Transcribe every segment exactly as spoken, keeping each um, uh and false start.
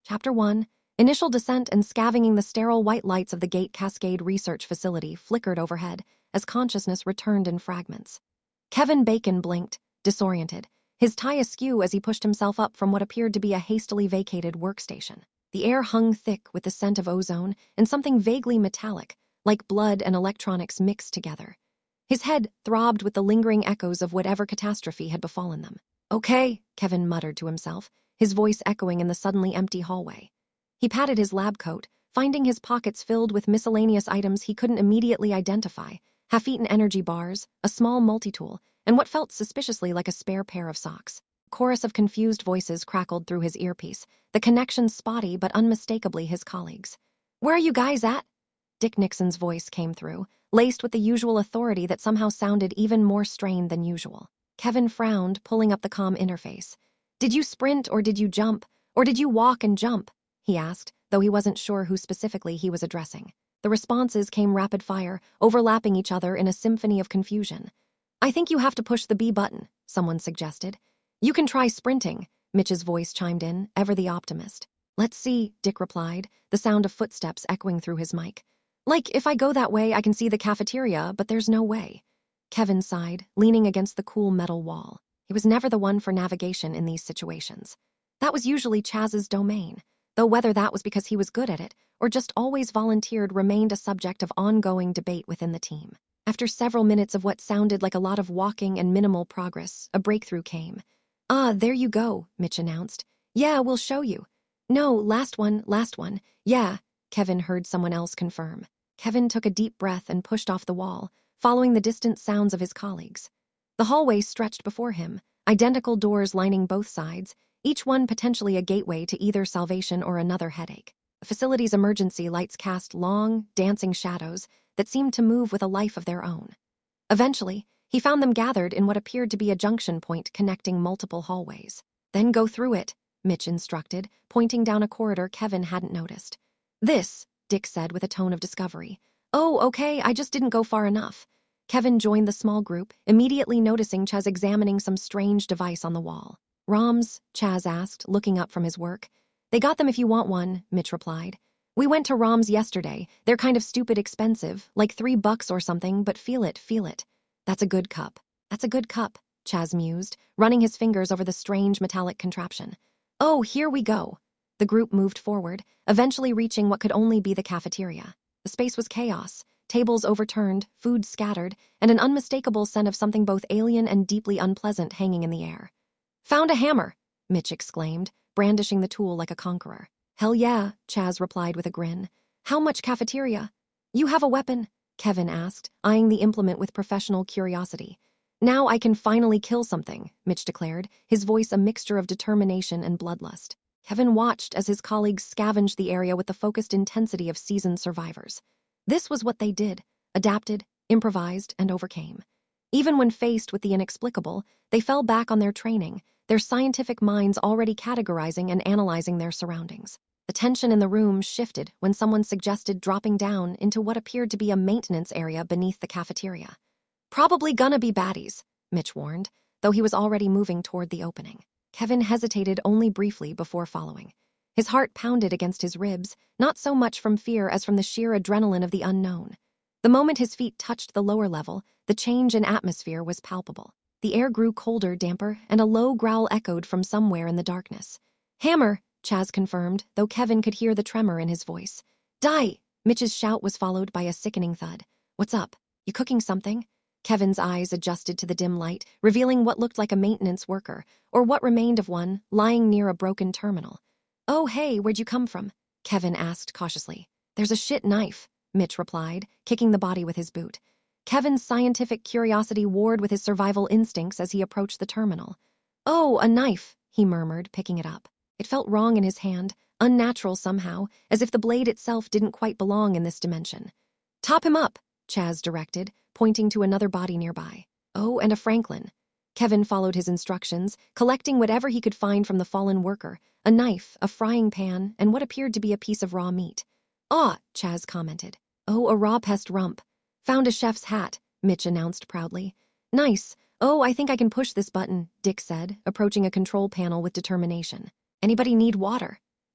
Chapter one. Initial descent and scavenging. The sterile white lights of the Gate Cascade Research Facility flickered overhead as consciousness returned in fragments. Kevin Bacon blinked, disoriented, his tie askew as he pushed himself up from what appeared to be a hastily vacated workstation. The air hung thick with the scent of ozone and something vaguely metallic, like blood and electronics mixed together. His head throbbed with the lingering echoes of whatever catastrophe had befallen them. "Okay," Kevin muttered to himself, his voice echoing in the suddenly empty hallway. He patted his lab coat, finding his pockets filled with miscellaneous items he couldn't immediately identify, half-eaten energy bars, a small multi-tool, and what felt suspiciously like a spare pair of socks. A chorus of confused voices crackled through his earpiece, the connection spotty but unmistakably his colleagues. "Where are you guys at?" Dick Nixon's voice came through, laced with the usual authority that somehow sounded even more strained than usual. Kevin frowned, pulling up the comm interface. "Did you sprint or did you jump? Or did you walk and jump?" he asked, though he wasn't sure who specifically he was addressing. The responses came rapid fire, overlapping each other in a symphony of confusion. "I think you have to push the B button," someone suggested. "You can try sprinting," Mitch's voice chimed in, ever the optimist. "Let's see," Dick replied, the sound of footsteps echoing through his mic. "Like, if I go that way, I can see the cafeteria, but there's no way." Kevin sighed, leaning against the cool metal wall. He was never the one for navigation in these situations. That was usually Chaz's domain, though whether that was because he was good at it or just always volunteered remained a subject of ongoing debate within the team. After several minutes of what sounded like a lot of walking and minimal progress, a breakthrough came. "Ah, there you go," Mitch announced. "Yeah, we'll show you." "No, last one, last one. Yeah," Kevin heard someone else confirm. Kevin took a deep breath and pushed off the wall, following the distant sounds of his colleagues. The hallway stretched before him, identical doors lining both sides, each one potentially a gateway to either salvation or another headache. The facility's emergency lights cast long, dancing shadows that seemed to move with a life of their own. Eventually, he found them gathered in what appeared to be a junction point connecting multiple hallways. "Then go through it," Mitch instructed, pointing down a corridor Kevin hadn't noticed. "This," Dick said with a tone of discovery. "Oh, okay, I just didn't go far enough." Kevin joined the small group, immediately noticing Chaz examining some strange device on the wall. "ROMs?" Chaz asked, looking up from his work. "They got them if you want one," Mitch replied. "We went to ROMs yesterday. They're kind of stupid expensive, like three bucks or something, but feel it, feel it." "That's a good cup. That's a good cup," Chaz mused, running his fingers over the strange metallic contraption. "Oh, here we go." The group moved forward, eventually reaching what could only be the cafeteria. The space was chaos, tables overturned, food scattered, and an unmistakable scent of something both alien and deeply unpleasant hanging in the air. "Found a hammer," Mitch exclaimed, brandishing the tool like a conqueror. "Hell yeah," Chaz replied with a grin. "How much cafeteria?" "You have a weapon?" Kevin asked, eyeing the implement with professional curiosity. "Now I can finally kill something," Mitch declared, his voice a mixture of determination and bloodlust. Kevin watched as his colleagues scavenged the area with the focused intensity of seasoned survivors. This was what they did, adapted, improvised, and overcame. Even when faced with the inexplicable, they fell back on their training, their scientific minds already categorizing and analyzing their surroundings. The tension in the room shifted when someone suggested dropping down into what appeared to be a maintenance area beneath the cafeteria. "Probably gonna be baddies," Mitch warned, though he was already moving toward the opening. Kevin hesitated only briefly before following. His heart pounded against his ribs, not so much from fear as from the sheer adrenaline of the unknown. The moment his feet touched the lower level, the change in atmosphere was palpable. The air grew colder, damper, and a low growl echoed from somewhere in the darkness. "Hammer," Chaz confirmed, though Kevin could hear the tremor in his voice. "Die!" Mitch's shout was followed by a sickening thud. "What's up? You cooking something?" Kevin's eyes adjusted to the dim light, revealing what looked like a maintenance worker, or what remained of one, lying near a broken terminal. "Oh, hey, where'd you come from?" Kevin asked cautiously. "There's a shit knife," Mitch replied, kicking the body with his boot. Kevin's scientific curiosity warred with his survival instincts as he approached the terminal. "Oh, a knife," he murmured, picking it up. It felt wrong in his hand, unnatural somehow, as if the blade itself didn't quite belong in this dimension. "Top him up," Chaz directed, pointing to another body nearby. "Oh, and a Franklin." Kevin followed his instructions, collecting whatever he could find from the fallen worker, a knife, a frying pan, and what appeared to be a piece of raw meat. "Ah," Chaz commented. "Oh, a raw pest rump. Found a chef's hat," Mitch announced proudly. "Nice. Oh, I think I can push this button," Dick said, approaching a control panel with determination. "Anybody need water?"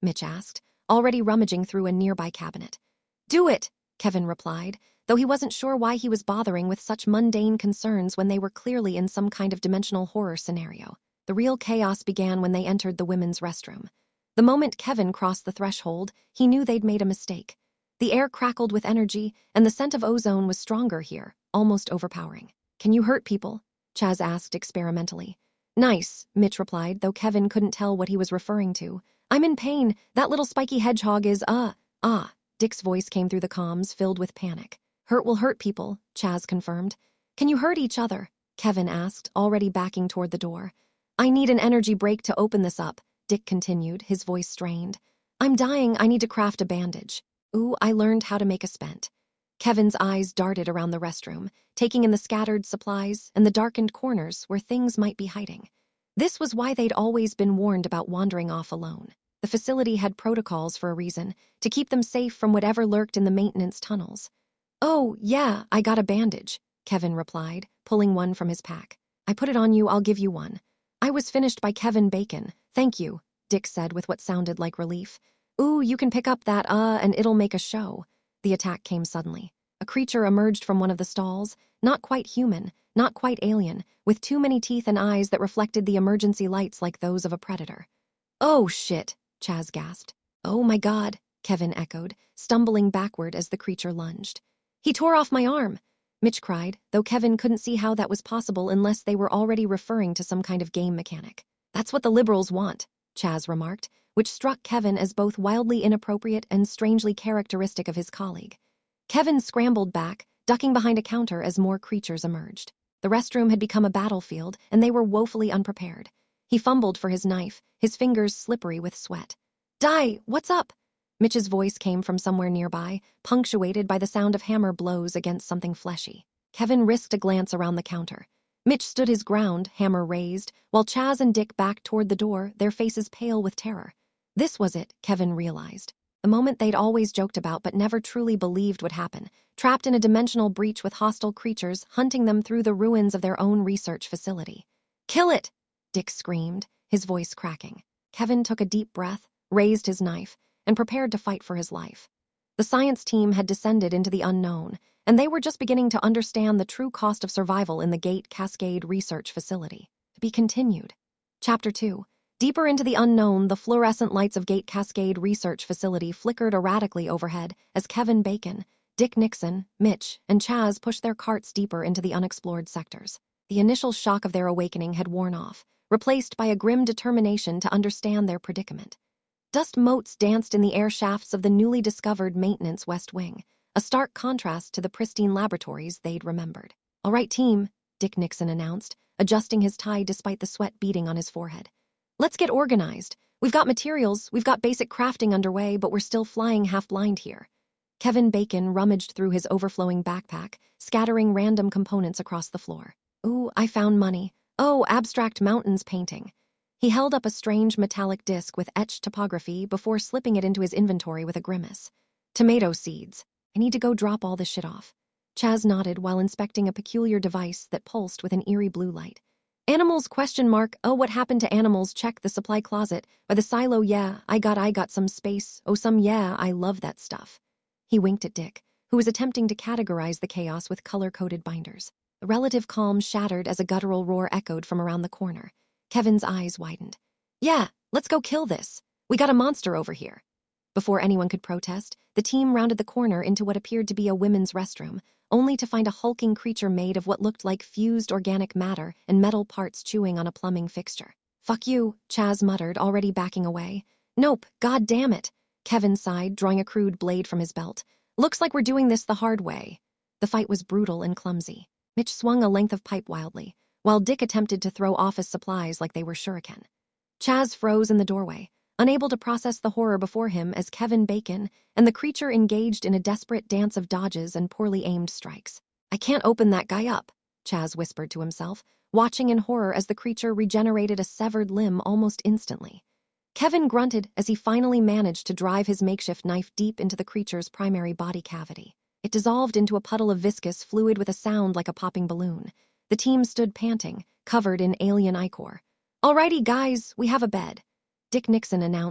Mitch asked, already rummaging through a nearby cabinet. Do it, Kevin replied, though he wasn't sure why he was bothering with such mundane concerns when they were clearly in some kind of dimensional horror scenario. The real chaos began when they entered the women's restroom. The moment Kevin crossed the threshold, he knew they'd made a mistake. The air crackled with energy, and the scent of ozone was stronger here, almost overpowering. Can you hurt people? Chaz asked experimentally. Nice, Mitch replied, though Kevin couldn't tell what he was referring to. I'm in pain. That little spiky hedgehog is, uh, ah. Dick's voice came through the comms, filled with panic. Hurt will hurt people, Chaz confirmed. Can you hurt each other? Kevin asked, already backing toward the door. I need an energy break to open this up, Dick continued, his voice strained. I'm dying, I need to craft a bandage. Ooh, I learned how to make a spent. Kevin's eyes darted around the restroom, taking in the scattered supplies and the darkened corners where things might be hiding. This was why they'd always been warned about wandering off alone. The facility had protocols for a reason, to keep them safe from whatever lurked in the maintenance tunnels. Oh, yeah, I got a bandage, Kevin replied, pulling one from his pack. I put it on you, I'll give you one. I was finished by Kevin Bacon, thank you, Dick said with what sounded like relief. Ooh, you can pick up that, uh, and it'll make a show. The attack came suddenly. A creature emerged from one of the stalls, not quite human, not quite alien, with too many teeth and eyes that reflected the emergency lights like those of a predator. Oh, shit, Chaz gasped. Oh my god, Kevin echoed, stumbling backward as the creature lunged. He tore off my arm, Mitch cried, though Kevin couldn't see how that was possible unless they were already referring to some kind of game mechanic. That's what the liberals want, Chaz remarked, which struck Kevin as both wildly inappropriate and strangely characteristic of his colleague. Kevin scrambled back, ducking behind a counter as more creatures emerged. The restroom had become a battlefield, and they were woefully unprepared. He fumbled for his knife, his fingers slippery with sweat. Die, what's up? Mitch's voice came from somewhere nearby, punctuated by the sound of hammer blows against something fleshy. Kevin risked a glance around the counter. Mitch stood his ground, hammer raised, while Chaz and Dick backed toward the door, their faces pale with terror. This was it, Kevin realized. The moment they'd always joked about but never truly believed would happen, trapped in a dimensional breach with hostile creatures hunting them through the ruins of their own research facility. Kill it! Dick screamed, his voice cracking. Kevin took a deep breath, raised his knife, and prepared to fight for his life. The science team had descended into the unknown, and they were just beginning to understand the true cost of survival in the Gate Cascade Research Facility. To be continued. Chapter two. Deeper into the unknown, the fluorescent lights of Gate Cascade Research Facility flickered erratically overhead as Kevin Bacon, Dick Nixon, Mitch, and Chaz pushed their carts deeper into the unexplored sectors. The initial shock of their awakening had worn off, replaced by a grim determination to understand their predicament. Dust motes danced in the air shafts of the newly discovered maintenance West Wing, a stark contrast to the pristine laboratories they'd remembered. All right, team, Dick Nixon announced, adjusting his tie despite the sweat beading on his forehead. Let's get organized. We've got materials, we've got basic crafting underway, but we're still flying half-blind here. Kevin Bacon rummaged through his overflowing backpack, scattering random components across the floor. Ooh, I found money. Oh, abstract mountains painting. He held up a strange metallic disc with etched topography before slipping it into his inventory with a grimace. Tomato seeds. I need to go drop all this shit off. Chaz nodded while inspecting a peculiar device that pulsed with an eerie blue light. Animals question mark, oh what happened to animals, check the supply closet, by the silo, yeah, I got I got some space, oh some yeah, I love that stuff. He winked at Dick, who was attempting to categorize the chaos with color-coded binders. The relative calm shattered as a guttural roar echoed from around the corner. Kevin's eyes widened. Yeah, let's go kill this. We got a monster over here. Before anyone could protest, the team rounded the corner into what appeared to be a women's restroom, only to find a hulking creature made of what looked like fused organic matter and metal parts chewing on a plumbing fixture. Fuck you, Chaz muttered, already backing away. Nope, god damn it. Kevin sighed, drawing a crude blade from his belt. Looks like we're doing this the hard way. The fight was brutal and clumsy. Mitch swung a length of pipe wildly, while Dick attempted to throw office supplies like they were shuriken. Chaz froze in the doorway, unable to process the horror before him as Kevin Bacon and the creature engaged in a desperate dance of dodges and poorly aimed strikes. I can't open that guy up, Chaz whispered to himself, watching in horror as the creature regenerated a severed limb almost instantly. Kevin grunted as he finally managed to drive his makeshift knife deep into the creature's primary body cavity. It dissolved into a puddle of viscous fluid with a sound like a popping balloon. The team stood panting, covered in alien ichor. Alrighty, guys, we have a bed, Dick Nixon announced,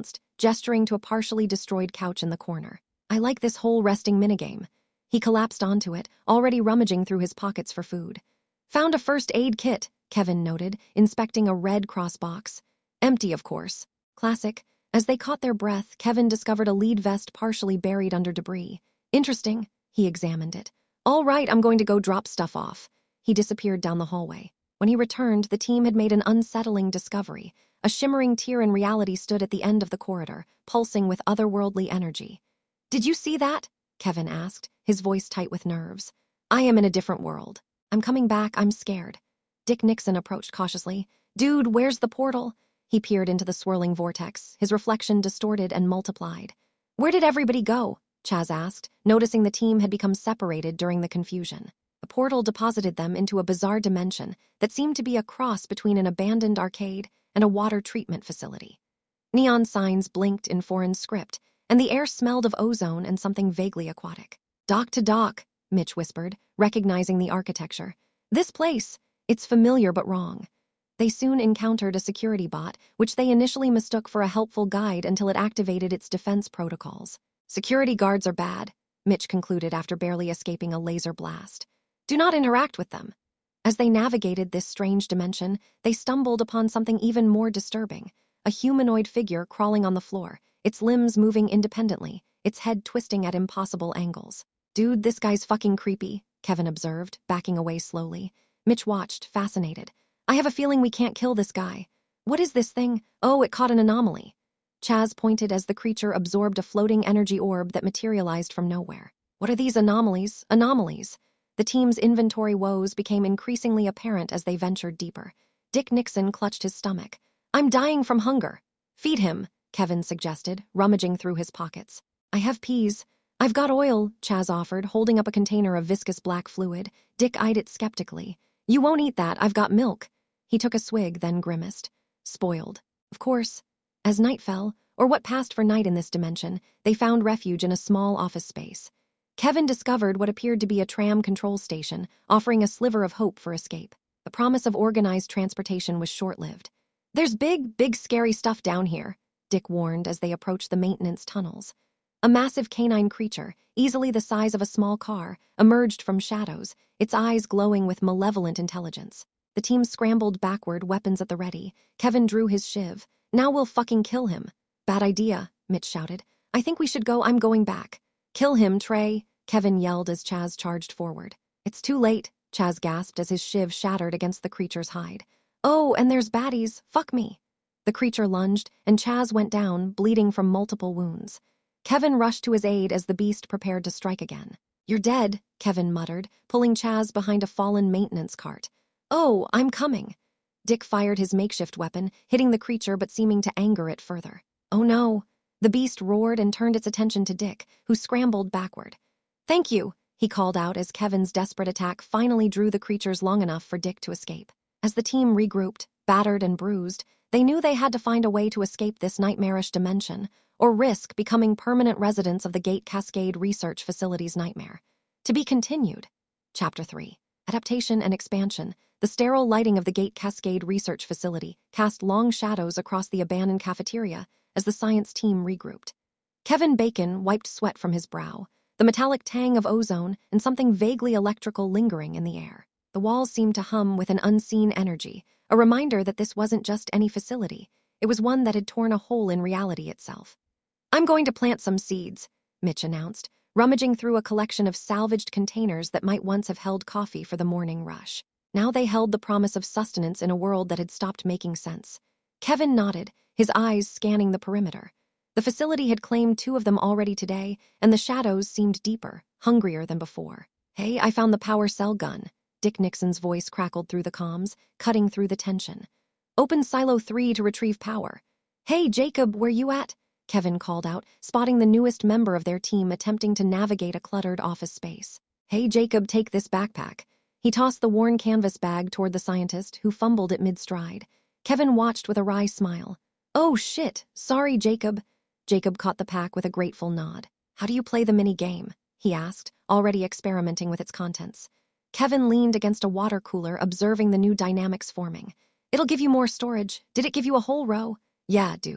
gesturing to a partially destroyed couch in the corner. I like this whole resting minigame. He collapsed onto it, already rummaging through his pockets for food. Found a first aid kit, Kevin noted, inspecting a Red Cross box. Empty, of course. Classic. As they caught their breath, Kevin discovered a lead vest partially buried under debris. Interesting. He examined it. All right, I'm going to go drop stuff off. He disappeared down the hallway. When he returned, the team had made an unsettling discovery. A shimmering tear in reality stood at the end of the corridor, pulsing with otherworldly energy. Did you see that? Kevin asked, his voice tight with nerves. I am in a different world. I'm coming back, I'm scared. Dick Nixon approached cautiously. Dude, where's the portal? He peered into the swirling vortex, his reflection distorted and multiplied. Where did everybody go? Chaz asked, noticing the team had become separated during the confusion. The portal deposited them into a bizarre dimension that seemed to be a cross between an abandoned arcade and a water treatment facility. Neon signs blinked in foreign script, and the air smelled of ozone and something vaguely aquatic. Dock to dock, Mitch whispered, recognizing the architecture. This place, it's familiar but wrong. They soon encountered a security bot, which they initially mistook for a helpful guide until it activated its defense protocols. Security guards are bad, Mitch concluded after barely escaping a laser blast. Do not interact with them. As they navigated this strange dimension, they stumbled upon something even more disturbing. A humanoid figure crawling on the floor, its limbs moving independently, its head twisting at impossible angles. Dude, this guy's fucking creepy, Kevin observed, backing away slowly. Mitch watched, fascinated. I have a feeling we can't kill this guy. What is this thing? Oh, it caught an anomaly. Chaz pointed as the creature absorbed a floating energy orb that materialized from nowhere. What are these anomalies? Anomalies? The team's inventory woes became increasingly apparent as they ventured deeper. Dick Nixon clutched his stomach. I'm dying from hunger. Feed him, Kevin suggested, rummaging through his pockets. I have peas. I've got oil, Chaz offered, holding up a container of viscous black fluid. Dick eyed it skeptically. You won't eat that, I've got milk. He took a swig, then grimaced. Spoiled. Of course. As night fell, or what passed for night in this dimension, they found refuge in a small office space. Kevin discovered what appeared to be a tram control station, offering a sliver of hope for escape. The promise of organized transportation was short-lived. There's big, big scary stuff down here, Dick warned as they approached the maintenance tunnels. A massive canine creature, easily the size of a small car, emerged from shadows, its eyes glowing with malevolent intelligence. The team scrambled backward, weapons at the ready. Kevin drew his shiv. Now we'll fucking kill him. Bad idea, Mitch shouted. I think we should go, I'm going back. Kill him, Trey, Kevin yelled as Chaz charged forward. It's too late, Chaz gasped as his shiv shattered against the creature's hide. Oh, and there's baddies, fuck me. The creature lunged, and Chaz went down, bleeding from multiple wounds. Kevin rushed to his aid as the beast prepared to strike again. You're dead, Kevin muttered, pulling Chaz behind a fallen maintenance cart. Oh, I'm coming. Dick fired his makeshift weapon, hitting the creature but seeming to anger it further. Oh no. The beast roared and turned its attention to Dick, who scrambled backward. Thank you, he called out as Kevin's desperate attack finally drew the creatures long enough for Dick to escape. As the team regrouped, battered and bruised, they knew they had to find a way to escape this nightmarish dimension, or risk becoming permanent residents of the Gate Cascade Research Facility's nightmare. To be continued. Chapter three. Adaptation and expansion. The sterile lighting of the Gate Cascade Research Facility cast long shadows across the abandoned cafeteria as the science team regrouped. Kevin Bacon wiped sweat from his brow, the metallic tang of ozone and something vaguely electrical lingering in the air. The walls seemed to hum with an unseen energy, a reminder that this wasn't just any facility. It was one that had torn a hole in reality itself. I'm going to plant some seeds, Mitch announced, rummaging through a collection of salvaged containers that might once have held coffee for the morning rush. Now they held the promise of sustenance in a world that had stopped making sense. Kevin nodded, his eyes scanning the perimeter. The facility had claimed two of them already today, and the shadows seemed deeper, hungrier than before. Hey, I found the power cell gun. Dick Nixon's voice crackled through the comms, cutting through the tension. Open Silo three to retrieve power. Hey, Jacob, where you at? Kevin called out, spotting the newest member of their team attempting to navigate a cluttered office space. Hey, Jacob, take this backpack. He tossed the worn canvas bag toward the scientist, who fumbled it mid-stride. Kevin watched with a wry smile. Oh, shit. Sorry, Jacob. Jacob caught the pack with a grateful nod. How do you play the mini-game? He asked, already experimenting with its contents. Kevin leaned against a water cooler, observing the new dynamics forming. It'll give you more storage. Did it give you a whole row? Yeah, dude.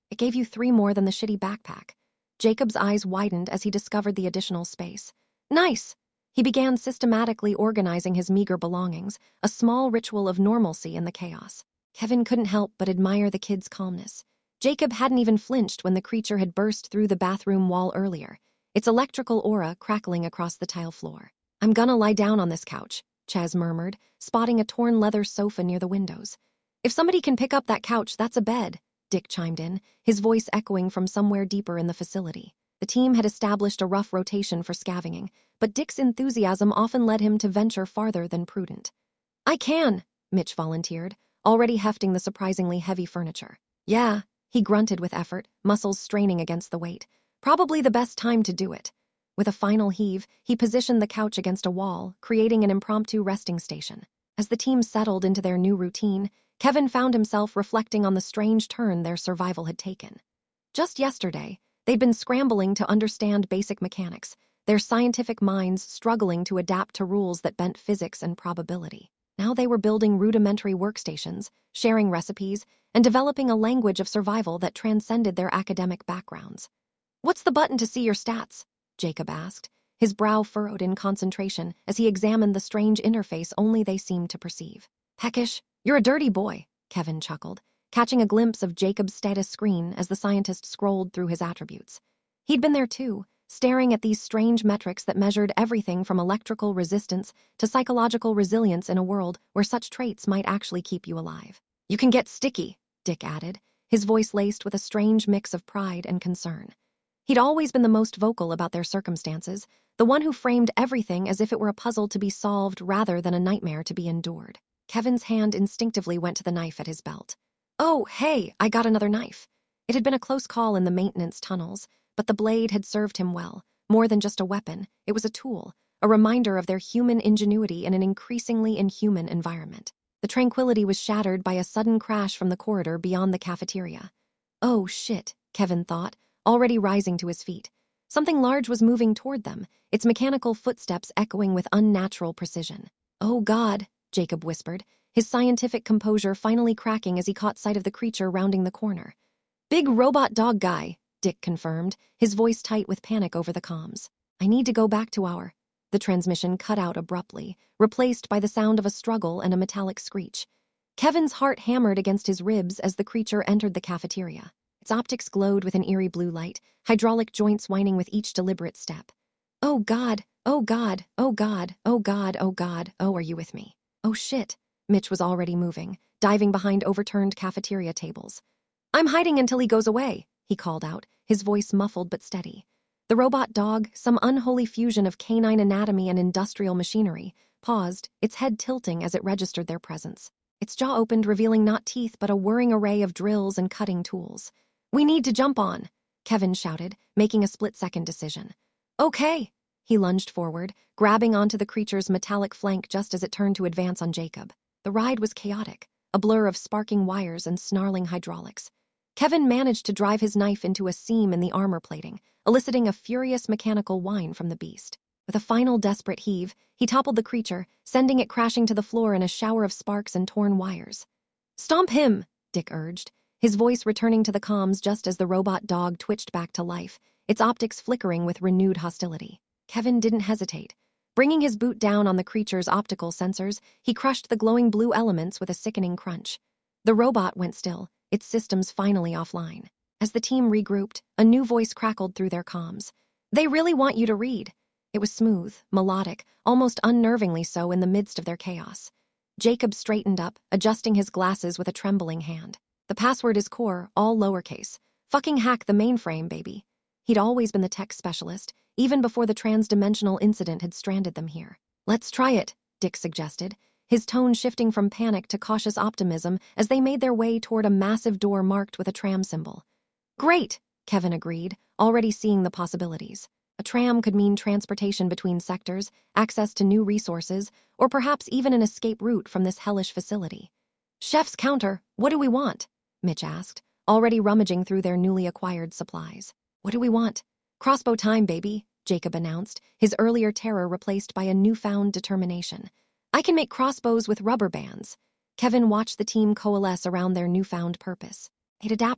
It gave you three more than the shitty backpack. Jacob's eyes widened as he discovered the additional space. Nice! He began systematically organizing his meager belongings, a small ritual of normalcy in the chaos. Kevin couldn't help but admire the kid's calmness. Jacob hadn't even flinched when the creature had burst through the bathroom wall earlier, its electrical aura crackling across the tile floor. I'm gonna lie down on this couch, Chaz murmured, spotting a torn leather sofa near the windows. If somebody can pick up that couch, that's a bed, Dick chimed in, his voice echoing from somewhere deeper in the facility. The team had established a rough rotation for scavenging, but Dick's enthusiasm often led him to venture farther than prudent. I can, Mitch volunteered, already hefting the surprisingly heavy furniture. Yeah, he grunted with effort, muscles straining against the weight. Probably the best time to do it. With a final heave, he positioned the couch against a wall, creating an impromptu resting station. As the team settled into their new routine, Kevin found himself reflecting on the strange turn their survival had taken. Just yesterday, they'd been scrambling to understand basic mechanics, their scientific minds struggling to adapt to rules that bent physics and probability. Now they were building rudimentary workstations, sharing recipes, and developing a language of survival that transcended their academic backgrounds. What's the button to see your stats? Jacob asked, his brow furrowed in concentration as he examined the strange interface only they seemed to perceive. Peckish, you're a dirty boy, Kevin chuckled, catching a glimpse of Jacob's status screen as the scientist scrolled through his attributes. He'd been there too, staring at these strange metrics that measured everything from electrical resistance to psychological resilience in a world where such traits might actually keep you alive. You can get sticky, Dick added, his voice laced with a strange mix of pride and concern. He'd always been the most vocal about their circumstances, the one who framed everything as if it were a puzzle to be solved rather than a nightmare to be endured. Kevin's hand instinctively went to the knife at his belt. Oh, hey, I got another knife. It had been a close call in the maintenance tunnels, but the blade had served him well. More than just a weapon, it was a tool, a reminder of their human ingenuity in an increasingly inhuman environment. The tranquility was shattered by a sudden crash from the corridor beyond the cafeteria. Oh, shit, Kevin thought, already rising to his feet. Something large was moving toward them, its mechanical footsteps echoing with unnatural precision. Oh, God, Jacob whispered, his scientific composure finally cracking as he caught sight of the creature rounding the corner. Big robot dog guy, Dick confirmed, his voice tight with panic over the comms. I need to go back to our... The transmission cut out abruptly, replaced by the sound of a struggle and a metallic screech. Kevin's heart hammered against his ribs as the creature entered the cafeteria. Its optics glowed with an eerie blue light, hydraulic joints whining with each deliberate step. Oh God, oh God, oh God, oh God, oh God, oh are you with me? Oh shit. Mitch was already moving, diving behind overturned cafeteria tables. I'm hiding until he goes away, he called out, his voice muffled but steady. The robot dog, some unholy fusion of canine anatomy and industrial machinery, paused, its head tilting as it registered their presence. Its jaw opened, revealing not teeth but a whirring array of drills and cutting tools. We need to jump on, Kevin shouted, making a split-second decision. Okay. He lunged forward, grabbing onto the creature's metallic flank just as it turned to advance on Jacob. The ride was chaotic, a blur of sparking wires and snarling hydraulics. Kevin managed to drive his knife into a seam in the armor plating, eliciting a furious mechanical whine from the beast. With a final desperate heave, he toppled the creature, sending it crashing to the floor in a shower of sparks and torn wires. Stomp him, Dick urged, his voice returning to the comms just as the robot dog twitched back to life, its optics flickering with renewed hostility. Kevin didn't hesitate. Bringing his boot down on the creature's optical sensors, he crushed the glowing blue elements with a sickening crunch. The robot went still, its systems finally offline. As the team regrouped, a new voice crackled through their comms. They really want you to read. It was smooth, melodic, almost unnervingly so in the midst of their chaos. Jacob straightened up, adjusting his glasses with a trembling hand. The password is core, all lowercase. Fucking hack the mainframe, baby. He'd always been the tech specialist, even before the trans-dimensional incident had stranded them here. Let's try it, Dick suggested, his tone shifting from panic to cautious optimism as they made their way toward a massive door marked with a tram symbol. Great, Kevin agreed, already seeing the possibilities. A tram could mean transportation between sectors, access to new resources, or perhaps even an escape route from this hellish facility. Chef's counter, what do we want? Mitch asked, already rummaging through their newly acquired supplies. What do we want? Crossbow time, baby, Jacob announced, his earlier terror replaced by a newfound determination. I can make crossbows with rubber bands. Kevin watched the team coalesce around their newfound purpose. They'd adapted,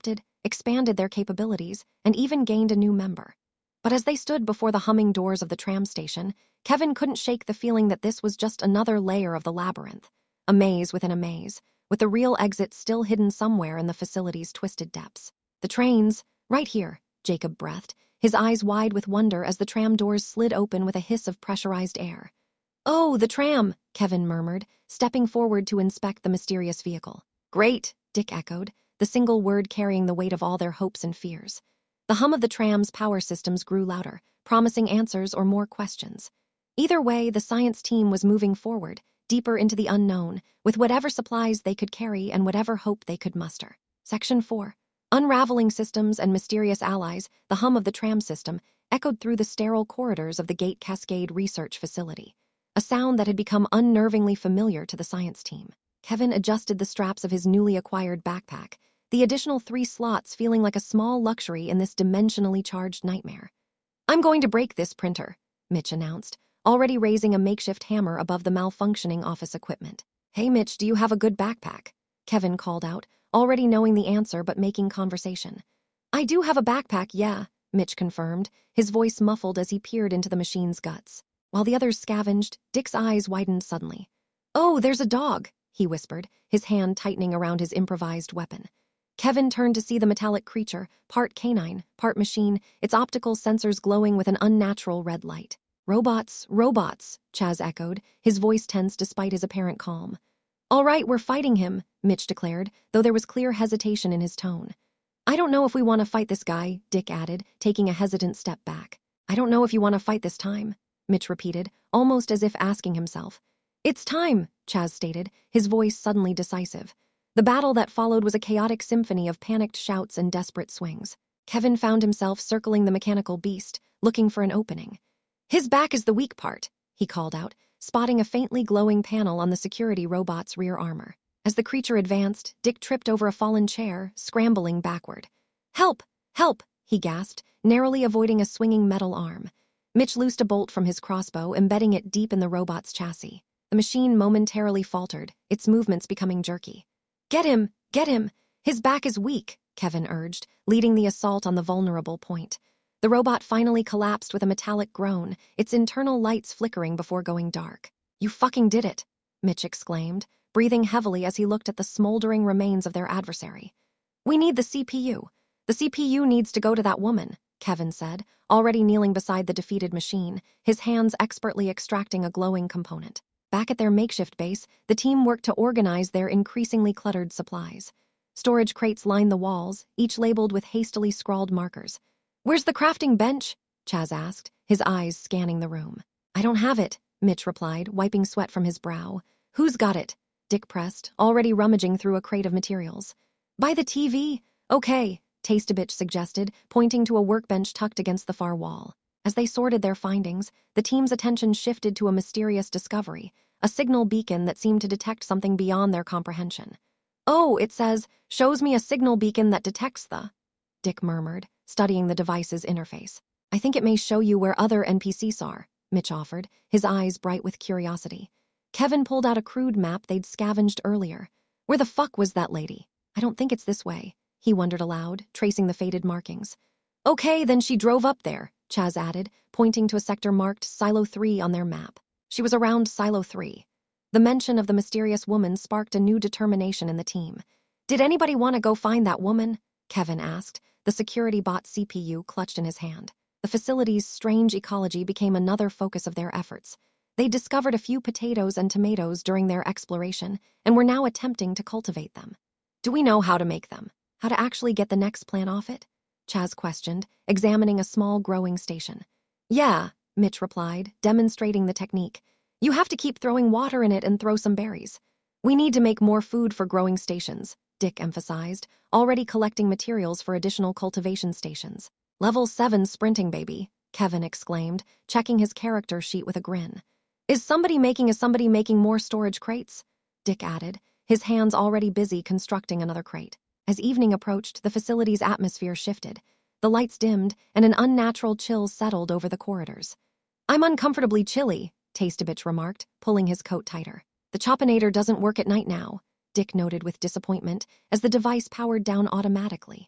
expanded their capabilities, and even gained a new member. But as they stood before the humming doors of the tram station, Kevin couldn't shake the feeling that this was just another layer of the labyrinth, a maze within a maze, with the real exit still hidden somewhere in the facility's twisted depths. The trains, right here, Jacob breathed, his eyes wide with wonder as the tram doors slid open with a hiss of pressurized air. "Oh, the tram," Kevin murmured, stepping forward to inspect the mysterious vehicle. "Great," Dick echoed, the single word carrying the weight of all their hopes and fears. The hum of the tram's power systems grew louder, promising answers or more questions. Either way, the science team was moving forward, deeper into the unknown, with whatever supplies they could carry and whatever hope they could muster. Section four. Unraveling systems and mysterious allies, the hum of the tram system echoed through the sterile corridors of the Gate Cascade Research Facility, a sound that had become unnervingly familiar to the science team. Kevin adjusted the straps of his newly acquired backpack, the additional three slots feeling like a small luxury in this dimensionally charged nightmare. "I'm going to break this printer," Mitch announced, already raising a makeshift hammer above the malfunctioning office equipment. "Hey Mitch, do you have a good backpack?" Kevin called out, already knowing the answer but making conversation. "I do have a backpack, yeah," Mitch confirmed, his voice muffled as he peered into the machine's guts. While the others scavenged, Dick's eyes widened suddenly. "Oh, there's a dog," he whispered, his hand tightening around his improvised weapon. Kevin turned to see the metallic creature, part canine, part machine, its optical sensors glowing with an unnatural red light. "Robots, robots," Chaz echoed, his voice tense despite his apparent calm. "All right, we're fighting him," Mitch declared, though there was clear hesitation in his tone. "I don't know if we want to fight this guy," Dick added, taking a hesitant step back. "I don't know if you want to fight this time," Mitch repeated, almost as if asking himself. "It's time," Chaz stated, his voice suddenly decisive. The battle that followed was a chaotic symphony of panicked shouts and desperate swings. Kevin found himself circling the mechanical beast, looking for an opening. "His back is the weak part," he called out, spotting a faintly glowing panel on the security robot's rear armor. As the creature advanced, Dick tripped over a fallen chair, scrambling backward. "Help! Help!" he gasped, narrowly avoiding a swinging metal arm. Mitch loosed a bolt from his crossbow, embedding it deep in the robot's chassis. The machine momentarily faltered, its movements becoming jerky. "Get him! Get him! His back is weak," Kevin urged, leading the assault on the vulnerable point. The robot finally collapsed with a metallic groan, its internal lights flickering before going dark. "You fucking did it," Mitch exclaimed, breathing heavily as he looked at the smoldering remains of their adversary. "We need the C P U. The C P U needs to go to that woman," Kevin said, already kneeling beside the defeated machine, his hands expertly extracting a glowing component. Back at their makeshift base, the team worked to organize their increasingly cluttered supplies. Storage crates lined the walls, each labeled with hastily scrawled markers. "Where's the crafting bench?" Chaz asked, his eyes scanning the room. "I don't have it," Mitch replied, wiping sweat from his brow. "Who's got it?" Dick pressed, already rummaging through a crate of materials. "By the T V? Okay," Tastabitch suggested, pointing to a workbench tucked against the far wall. As they sorted their findings, the team's attention shifted to a mysterious discovery, a signal beacon that seemed to detect something beyond their comprehension. "Oh, it says, shows me a signal beacon that detects the..." Dick murmured, studying the device's interface. "I think it may show you where other N P Cs are," Mitch offered, his eyes bright with curiosity. Kevin pulled out a crude map they'd scavenged earlier. Where the fuck was that lady? "I don't think it's this way," he wondered aloud, tracing the faded markings. "Okay, then she drove up there," Chaz added, pointing to a sector marked Silo three on their map. She was around Silo three. The mention of the mysterious woman sparked a new determination in the team. "Did anybody want to go find that woman?" Kevin asked, the security bot C P U clutched in his hand. The facility's strange ecology became another focus of their efforts. They discovered a few potatoes and tomatoes during their exploration and were now attempting to cultivate them. "Do we know how to make them? How to actually get the next plant off it?" Chaz questioned, examining a small growing station. "Yeah," Mitch replied, demonstrating the technique. "You have to keep throwing water in it and throw some berries. We need to make more food for growing stations," Dick emphasized, already collecting materials for additional cultivation stations. "Level seven sprinting, baby," Kevin exclaimed, checking his character sheet with a grin. "Is somebody making is somebody making more storage crates?" Dick added, his hands already busy constructing another crate. As evening approached, the facility's atmosphere shifted. The lights dimmed, and an unnatural chill settled over the corridors. "I'm uncomfortably chilly," Tastabitch remarked, pulling his coat tighter. "The Choppinator doesn't work at night now," Dick noted with disappointment as the device powered down automatically.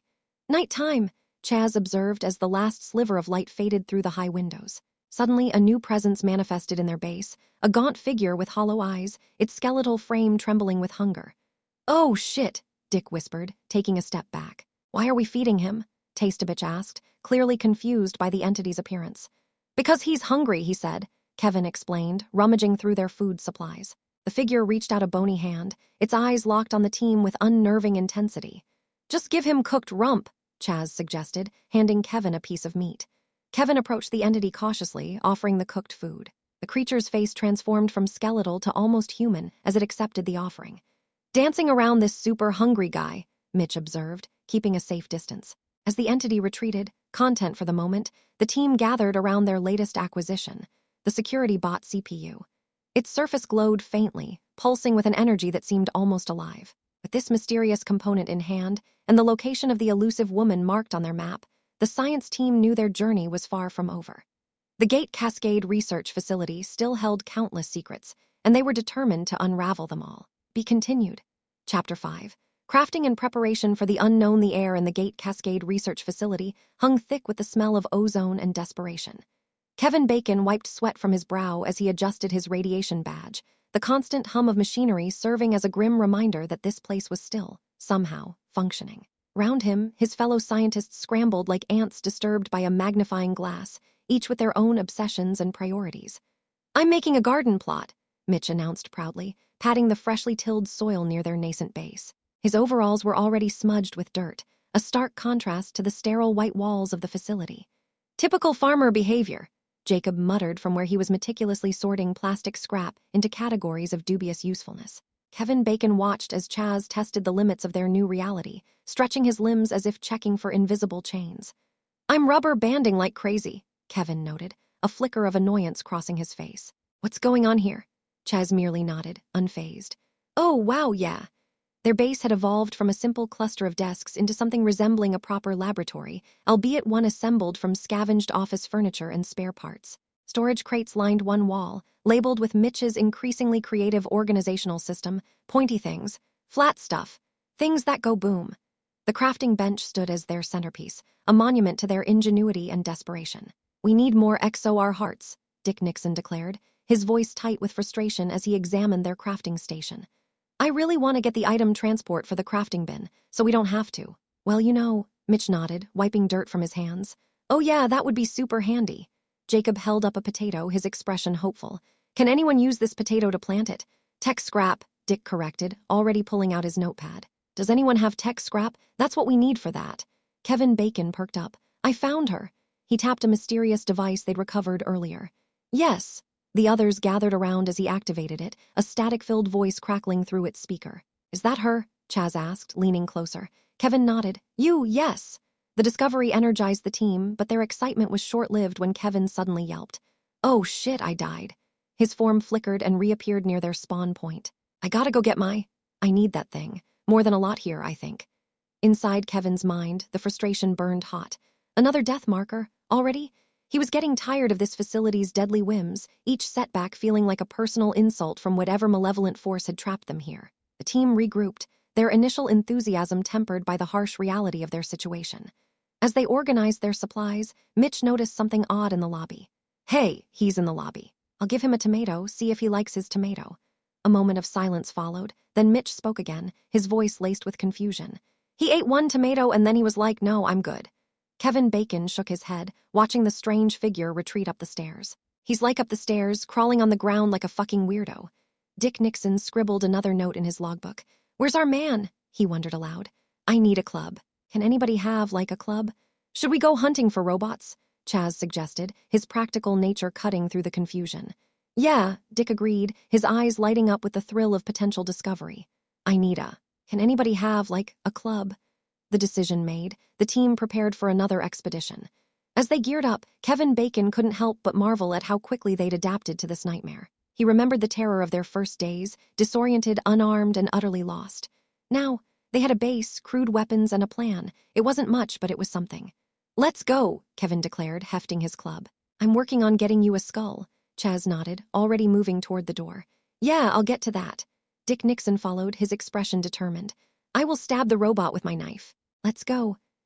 Nighttime, Chaz observed as the last sliver of light faded through the high windows. Suddenly, a new presence manifested in their base, a gaunt figure with hollow eyes, its skeletal frame trembling with hunger. "Oh, shit," Dick whispered, taking a step back. "Why are we feeding him?" Tasteabitch asked, clearly confused by the entity's appearance. "Because he's hungry," he said, Kevin explained, rummaging through their food supplies. The figure reached out a bony hand, its eyes locked on the team with unnerving intensity. "Just give him cooked rump," Chaz suggested, handing Kevin a piece of meat. Kevin approached the entity cautiously, offering the cooked food. The creature's face transformed from skeletal to almost human as it accepted the offering. "Dancing around this super hungry guy," Mitch observed, keeping a safe distance. As the entity retreated, content for the moment, the team gathered around their latest acquisition, the security bot C P U. Its surface glowed faintly, pulsing with an energy that seemed almost alive. With this mysterious component in hand, and the location of the elusive woman marked on their map, the science team knew their journey was far from over. The Gate Cascade Research Facility still held countless secrets, and they were determined to unravel them all. Be continued. Chapter five. Crafting in preparation for the unknown. The air in the Gate Cascade Research Facility hung thick with the smell of ozone and desperation. Kevin Bacon wiped sweat from his brow as he adjusted his radiation badge, the constant hum of machinery serving as a grim reminder that this place was still, somehow, functioning. Round him, his fellow scientists scrambled like ants disturbed by a magnifying glass, each with their own obsessions and priorities. "I'm making a garden plot," Mitch announced proudly, patting the freshly tilled soil near their nascent base. His overalls were already smudged with dirt, a stark contrast to the sterile white walls of the facility. "Typical farmer behavior," Jacob muttered from where he was meticulously sorting plastic scrap into categories of dubious usefulness. Kevin Bacon watched as Chaz tested the limits of their new reality, stretching his limbs as if checking for invisible chains. "I'm rubber banding like crazy," Kevin noted, a flicker of annoyance crossing his face. "What's going on here?" Chaz merely nodded, unfazed. "Oh, wow, yeah." Their base had evolved from a simple cluster of desks into something resembling a proper laboratory, albeit one assembled from scavenged office furniture and spare parts. Storage crates lined one wall, labeled with Mitch's increasingly creative organizational system, pointy things, flat stuff, things that go boom. The crafting bench stood as their centerpiece, a monument to their ingenuity and desperation. "We need more X O R hearts," Dick Nixon declared, his voice tight with frustration as he examined their crafting station. "I really want to get the item transport for the crafting bin, so we don't have to." "Well, you know," Mitch nodded, wiping dirt from his hands. "Oh yeah, that would be super handy." Jacob held up a potato, his expression hopeful. "Can anyone use this potato to plant it?" "Tech scrap," Dick corrected, already pulling out his notepad. "Does anyone have tech scrap? That's what we need for that." Kevin Bacon perked up. "I found her." He tapped a mysterious device they'd recovered earlier. "Yes." The others gathered around as he activated it, a static-filled voice crackling through its speaker. "Is that her?" Chaz asked, leaning closer. Kevin nodded. "You, yes." The discovery energized the team, but their excitement was short-lived when Kevin suddenly yelped. "Oh shit, I died." His form flickered and reappeared near their spawn point. "I gotta go get my... I need that thing. More than a lot here, I think." Inside Kevin's mind, the frustration burned hot. Another death marker? Already? He was getting tired of this facility's deadly whims, each setback feeling like a personal insult from whatever malevolent force had trapped them here. The team regrouped, their initial enthusiasm tempered by the harsh reality of their situation. As they organized their supplies, Mitch noticed something odd in the lobby. "Hey, he's in the lobby. I'll give him a tomato, see if he likes his tomato." A moment of silence followed, then Mitch spoke again, his voice laced with confusion. "He ate one tomato and then he was like, no, I'm good." Kevin Bacon shook his head, watching the strange figure retreat up the stairs. "He's like up the stairs, crawling on the ground like a fucking weirdo." Dick Nixon scribbled another note in his logbook. "Where's our man?" he wondered aloud. "I need a club. Can anybody have, like, a club?" "Should we go hunting for robots?" Chaz suggested, his practical nature cutting through the confusion. "Yeah," Dick agreed, his eyes lighting up with the thrill of potential discovery. "I need a... Can anybody have, like, a club?" The decision made, the team prepared for another expedition. As they geared up, Kevin Bacon couldn't help but marvel at how quickly they'd adapted to this nightmare. He remembered the terror of their first days, disoriented, unarmed, and utterly lost. Now, they had a base, crude weapons, and a plan. It wasn't much, but it was something. "Let's go," Kevin declared, hefting his club. "I'm working on getting you a skull." Chaz nodded, already moving toward the door. "Yeah, I'll get to that." Dick Nixon followed, his expression determined. "I will stab the robot with my knife." "Let's go."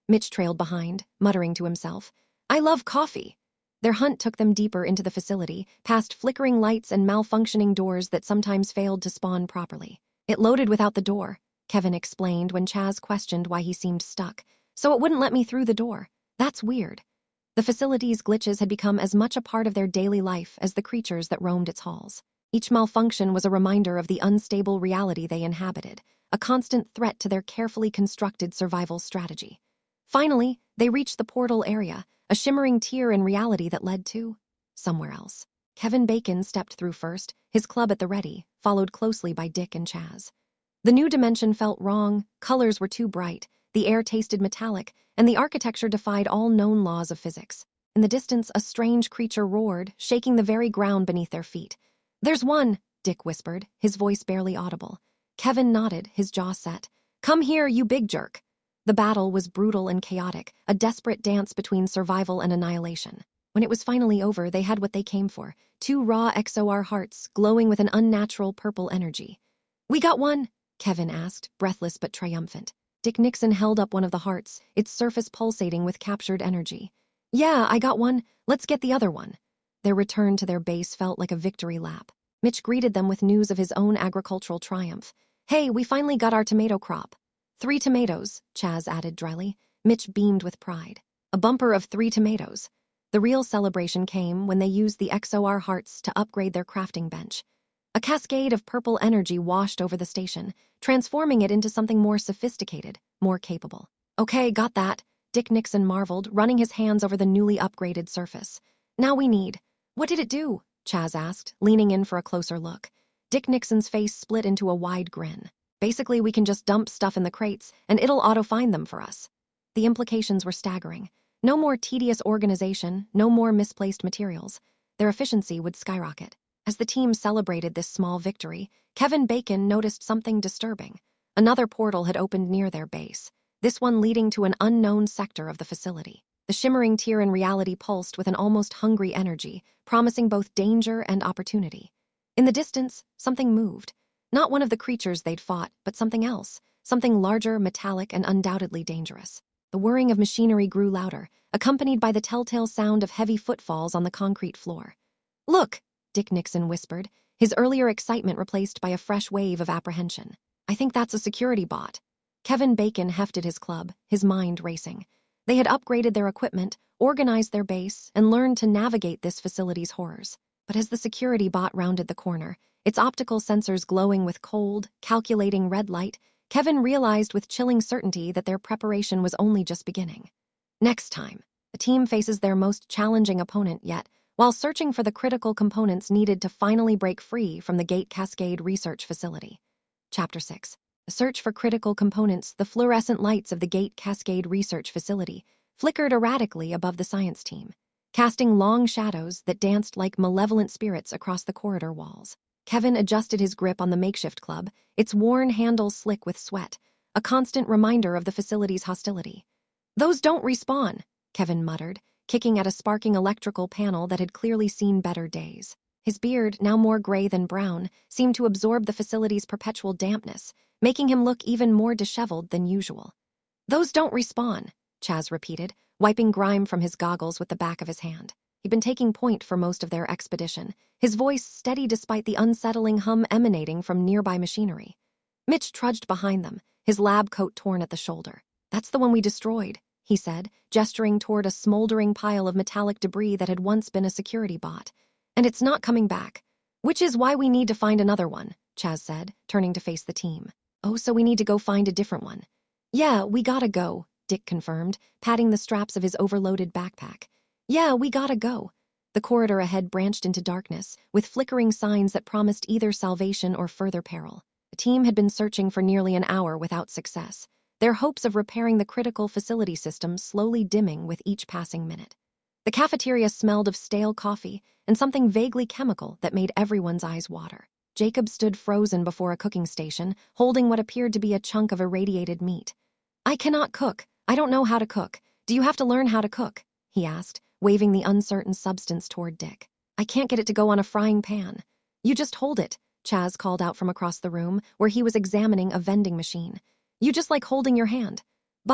Mitch trailed behind, muttering to himself, I love coffee. Their hunt took them deeper into the facility, past flickering lights and malfunctioning doors that sometimes failed to spawn properly. It loaded without the door, Kevin explained when Chaz questioned why he seemed stuck. So it wouldn't let me through the door. That's weird. The facility's glitches had become as much a part of their daily life as the creatures that roamed its halls. Each malfunction was a reminder of the unstable reality they inhabited, a constant threat to their carefully constructed survival strategy. Finally, they reached the portal area, a shimmering tier in reality that led to somewhere else. Kevin Bacon stepped through first, his club at the ready, followed closely by Dick and Chaz. The new dimension felt wrong, colors were too bright, the air tasted metallic, and the architecture defied all known laws of physics. In the distance, a strange creature roared, shaking the very ground beneath their feet. There's one, Dick whispered, his voice barely audible. Kevin nodded, his jaw set. Come here, you big jerk. The battle was brutal and chaotic, a desperate dance between survival and annihilation. When it was finally over, they had what they came for, two raw X O R hearts glowing with an unnatural purple energy. We got one, Kevin asked, breathless but triumphant. Dick Nixon held up one of the hearts, its surface pulsating with captured energy. Yeah, I got one. Let's get the other one. Their return to their base felt like a victory lap. Mitch greeted them with news of his own agricultural triumph. Hey, we finally got our tomato crop. Three tomatoes, Chaz added dryly. Mitch beamed with pride. A bumper of three tomatoes. The real celebration came when they used the X O R hearts to upgrade their crafting bench. A cascade of purple energy washed over the station, transforming it into something more sophisticated, more capable. Okay, got that, Dick Nixon marveled, running his hands over the newly upgraded surface. Now we need. What did it do? Chaz asked, leaning in for a closer look. Dick Nixon's face split into a wide grin. Basically, we can just dump stuff in the crates, and it'll auto-find them for us. The implications were staggering. No more tedious organization, no more misplaced materials. Their efficiency would skyrocket. As the team celebrated this small victory, Kevin Bacon noticed something disturbing. Another portal had opened near their base, this one leading to an unknown sector of the facility. The shimmering tier in reality pulsed with an almost hungry energy, promising both danger and opportunity. In the distance, something moved. Not one of the creatures they'd fought, but something else, something larger, metallic, and undoubtedly dangerous. The whirring of machinery grew louder, accompanied by the telltale sound of heavy footfalls on the concrete floor. Look, Dick Nixon whispered, his earlier excitement replaced by a fresh wave of apprehension. I think that's a security bot. Kevin Bacon hefted his club, his mind racing. They had upgraded their equipment, organized their base, and learned to navigate this facility's horrors. But as the security bot rounded the corner, its optical sensors glowing with cold, calculating red light, Kevin realized with chilling certainty that their preparation was only just beginning. Next time, the team faces their most challenging opponent yet, while searching for the critical components needed to finally break free from the Gate Cascade Research Facility. Chapter six. The search for critical components, the fluorescent lights of the Gate Cascade Research Facility flickered erratically above the science team, casting long shadows that danced like malevolent spirits across the corridor walls. Kevin adjusted his grip on the makeshift club, its worn handle slick with sweat, a constant reminder of the facility's hostility. Those don't respawn, Kevin muttered, kicking at a sparking electrical panel that had clearly seen better days. His beard, now more gray than brown, seemed to absorb the facility's perpetual dampness, making him look even more disheveled than usual. Those don't respawn, Chaz repeated, wiping grime from his goggles with the back of his hand. He'd been taking point for most of their expedition, his voice steady despite the unsettling hum emanating from nearby machinery. Mitch trudged behind them, his lab coat torn at the shoulder. That's the one we destroyed, he said, gesturing toward a smoldering pile of metallic debris that had once been a security bot. And it's not coming back. Which is why we need to find another one, Chaz said, turning to face the team. Oh, so we need to go find a different one. Yeah, we gotta go, Dick confirmed, patting the straps of his overloaded backpack. Yeah, we gotta go. The corridor ahead branched into darkness, with flickering signs that promised either salvation or further peril. The team had been searching for nearly an hour without success, their hopes of repairing the critical facility system slowly dimming with each passing minute. The cafeteria smelled of stale coffee and something vaguely chemical that made everyone's eyes water. Jacob stood frozen before a cooking station, holding what appeared to be a chunk of irradiated meat. I cannot cook. I don't know how to cook. Do you have to learn how to cook? He asked, waving the uncertain substance toward Dick. I can't get it to go on a frying pan. You just hold it, Chaz called out from across the room, where he was examining a vending machine. You just like holding your hand. Bye,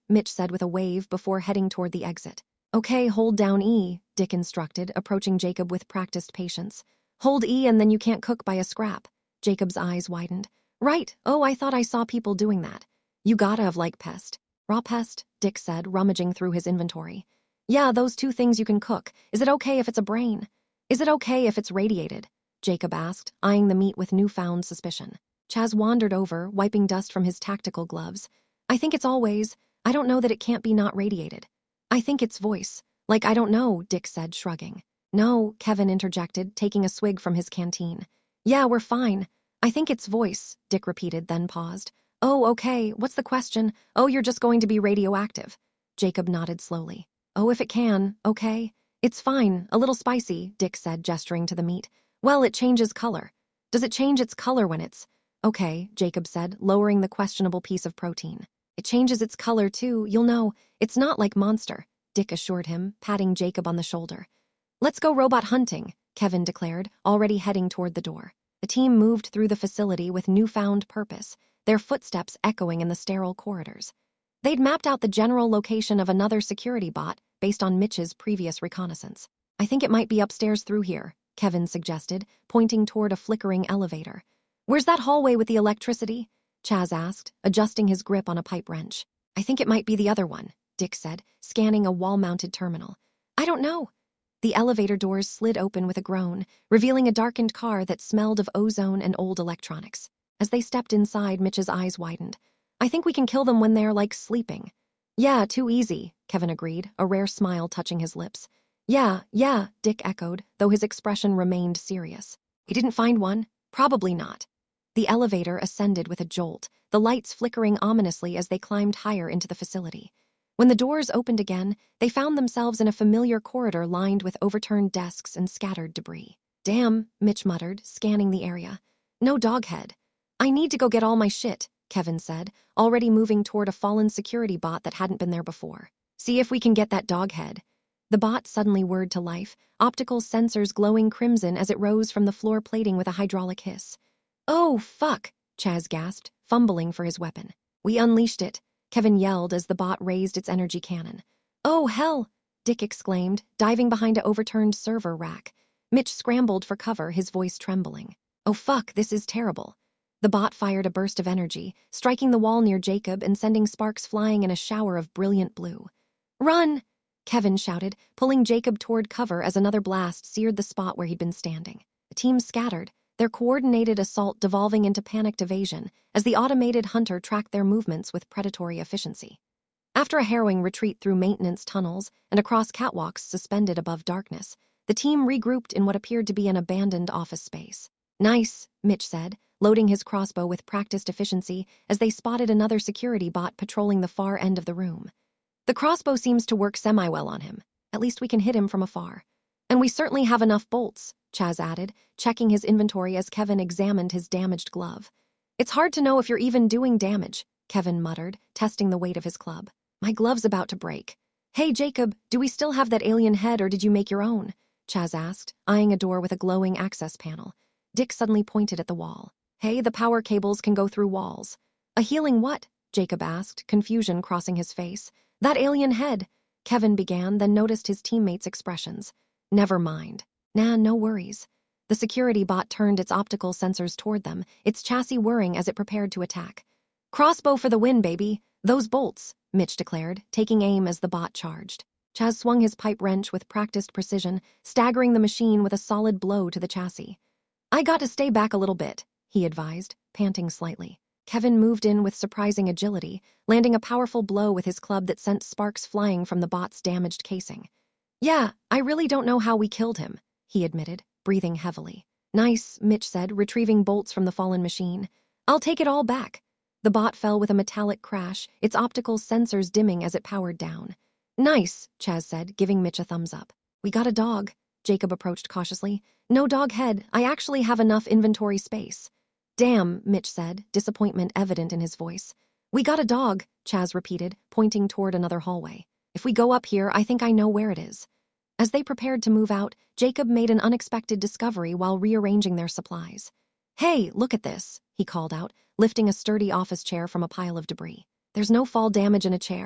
Mitch said with a wave before heading toward the exit. Okay, hold down E, Dick instructed, approaching Jacob with practiced patience. Hold E and then you can't cook by a scrap. Jacob's eyes widened. Right, oh, I thought I saw people doing that. You gotta have like pest. Raw pest, Dick said, rummaging through his inventory. Yeah, those two things you can cook. Is it okay if it's a brain? Is it okay if it's radiated? Jacob asked, eyeing the meat with newfound suspicion. Chaz wandered over, wiping dust from his tactical gloves. I think it's always, I don't know that it can't be not radiated. I think it's voice. Like, I don't know, Dick said, shrugging. No, Kevin interjected, taking a swig from his canteen. Yeah, we're fine. I think it's voice, Dick repeated, then paused. Oh, okay, what's the question? Oh, you're just going to be radioactive. Jacob nodded slowly. Oh, if it can, okay. It's fine, a little spicy, Dick said, gesturing to the meat. Well, it changes color. Does it change its color when it's... Okay, Jacob said, lowering the questionable piece of protein. It changes its color, too, you'll know. It's not like monster, Dick assured him, patting Jacob on the shoulder. Let's go robot hunting, Kevin declared, already heading toward the door. The team moved through the facility with newfound purpose, their footsteps echoing in the sterile corridors. They'd mapped out the general location of another security bot based on Mitch's previous reconnaissance. I think it might be upstairs through here, Kevin suggested, pointing toward a flickering elevator. Where's that hallway with the electricity? Chaz asked, adjusting his grip on a pipe wrench. I think it might be the other one, Dick said, scanning a wall-mounted terminal. I don't know. The elevator doors slid open with a groan, revealing a darkened car that smelled of ozone and old electronics. As they stepped inside, Mitch's eyes widened. I think we can kill them when they're, like, sleeping. Yeah, too easy, Kevin agreed, a rare smile touching his lips. Yeah, yeah, Dick echoed, though his expression remained serious. He didn't find one? Probably not. The elevator ascended with a jolt, the lights flickering ominously as they climbed higher into the facility. When the doors opened again, they found themselves in a familiar corridor lined with overturned desks and scattered debris. Damn, Mitch muttered, scanning the area. No doghead. I need to go get all my shit, Kevin said, already moving toward a fallen security bot that hadn't been there before. See if we can get that doghead. The bot suddenly whirred to life, optical sensors glowing crimson as it rose from the floor plating with a hydraulic hiss. Oh, fuck, Chaz gasped, fumbling for his weapon. We unleashed it, Kevin yelled as the bot raised its energy cannon. Oh, hell, Dick exclaimed, diving behind an overturned server rack. Mitch scrambled for cover, his voice trembling. Oh, fuck, this is terrible. The bot fired a burst of energy, striking the wall near Jacob and sending sparks flying in a shower of brilliant blue. Run! Kevin shouted, pulling Jacob toward cover as another blast seared the spot where he'd been standing. The team scattered, their coordinated assault devolving into panicked evasion as the automated hunter tracked their movements with predatory efficiency. After a harrowing retreat through maintenance tunnels and across catwalks suspended above darkness, the team regrouped in what appeared to be an abandoned office space. Nice, Mitch said, loading his crossbow with practiced efficiency as they spotted another security bot patrolling the far end of the room. The crossbow seems to work semi-well on him. At least we can hit him from afar. And we certainly have enough bolts, Chaz added, checking his inventory as Kevin examined his damaged glove. It's hard to know if you're even doing damage, Kevin muttered, testing the weight of his club. My glove's about to break. Hey, Jacob, do we still have that alien head or did you make your own? Chaz asked, eyeing a door with a glowing access panel. Dick suddenly pointed at the wall. Hey, the power cables can go through walls. A healing what? Jacob asked, confusion crossing his face. That alien head, Kevin began, then noticed his teammates' expressions. Never mind. Nah, no worries. The security bot turned its optical sensors toward them, its chassis whirring as it prepared to attack. Crossbow for the win, baby. Those bolts, Mitch declared, taking aim as the bot charged. Chaz swung his pipe wrench with practiced precision, staggering the machine with a solid blow to the chassis. I got to stay back a little bit, he advised, panting slightly. Kevin moved in with surprising agility, landing a powerful blow with his club that sent sparks flying from the bot's damaged casing. Yeah, I really don't know how we killed him, he admitted, breathing heavily. Nice, Mitch said, retrieving bolts from the fallen machine. I'll take it all back. The bot fell with a metallic crash, its optical sensors dimming as it powered down. Nice, Chaz said, giving Mitch a thumbs up. We got a dog. Jacob approached cautiously. No dog head, I actually have enough inventory space. Damn, Mitch said, disappointment evident in his voice. We got a dog, Chaz repeated, pointing toward another hallway. If we go up here, I think I know where it is. As they prepared to move out, Jacob made an unexpected discovery while rearranging their supplies. Hey, look at this, he called out, lifting a sturdy office chair from a pile of debris. There's no fall damage in a chair.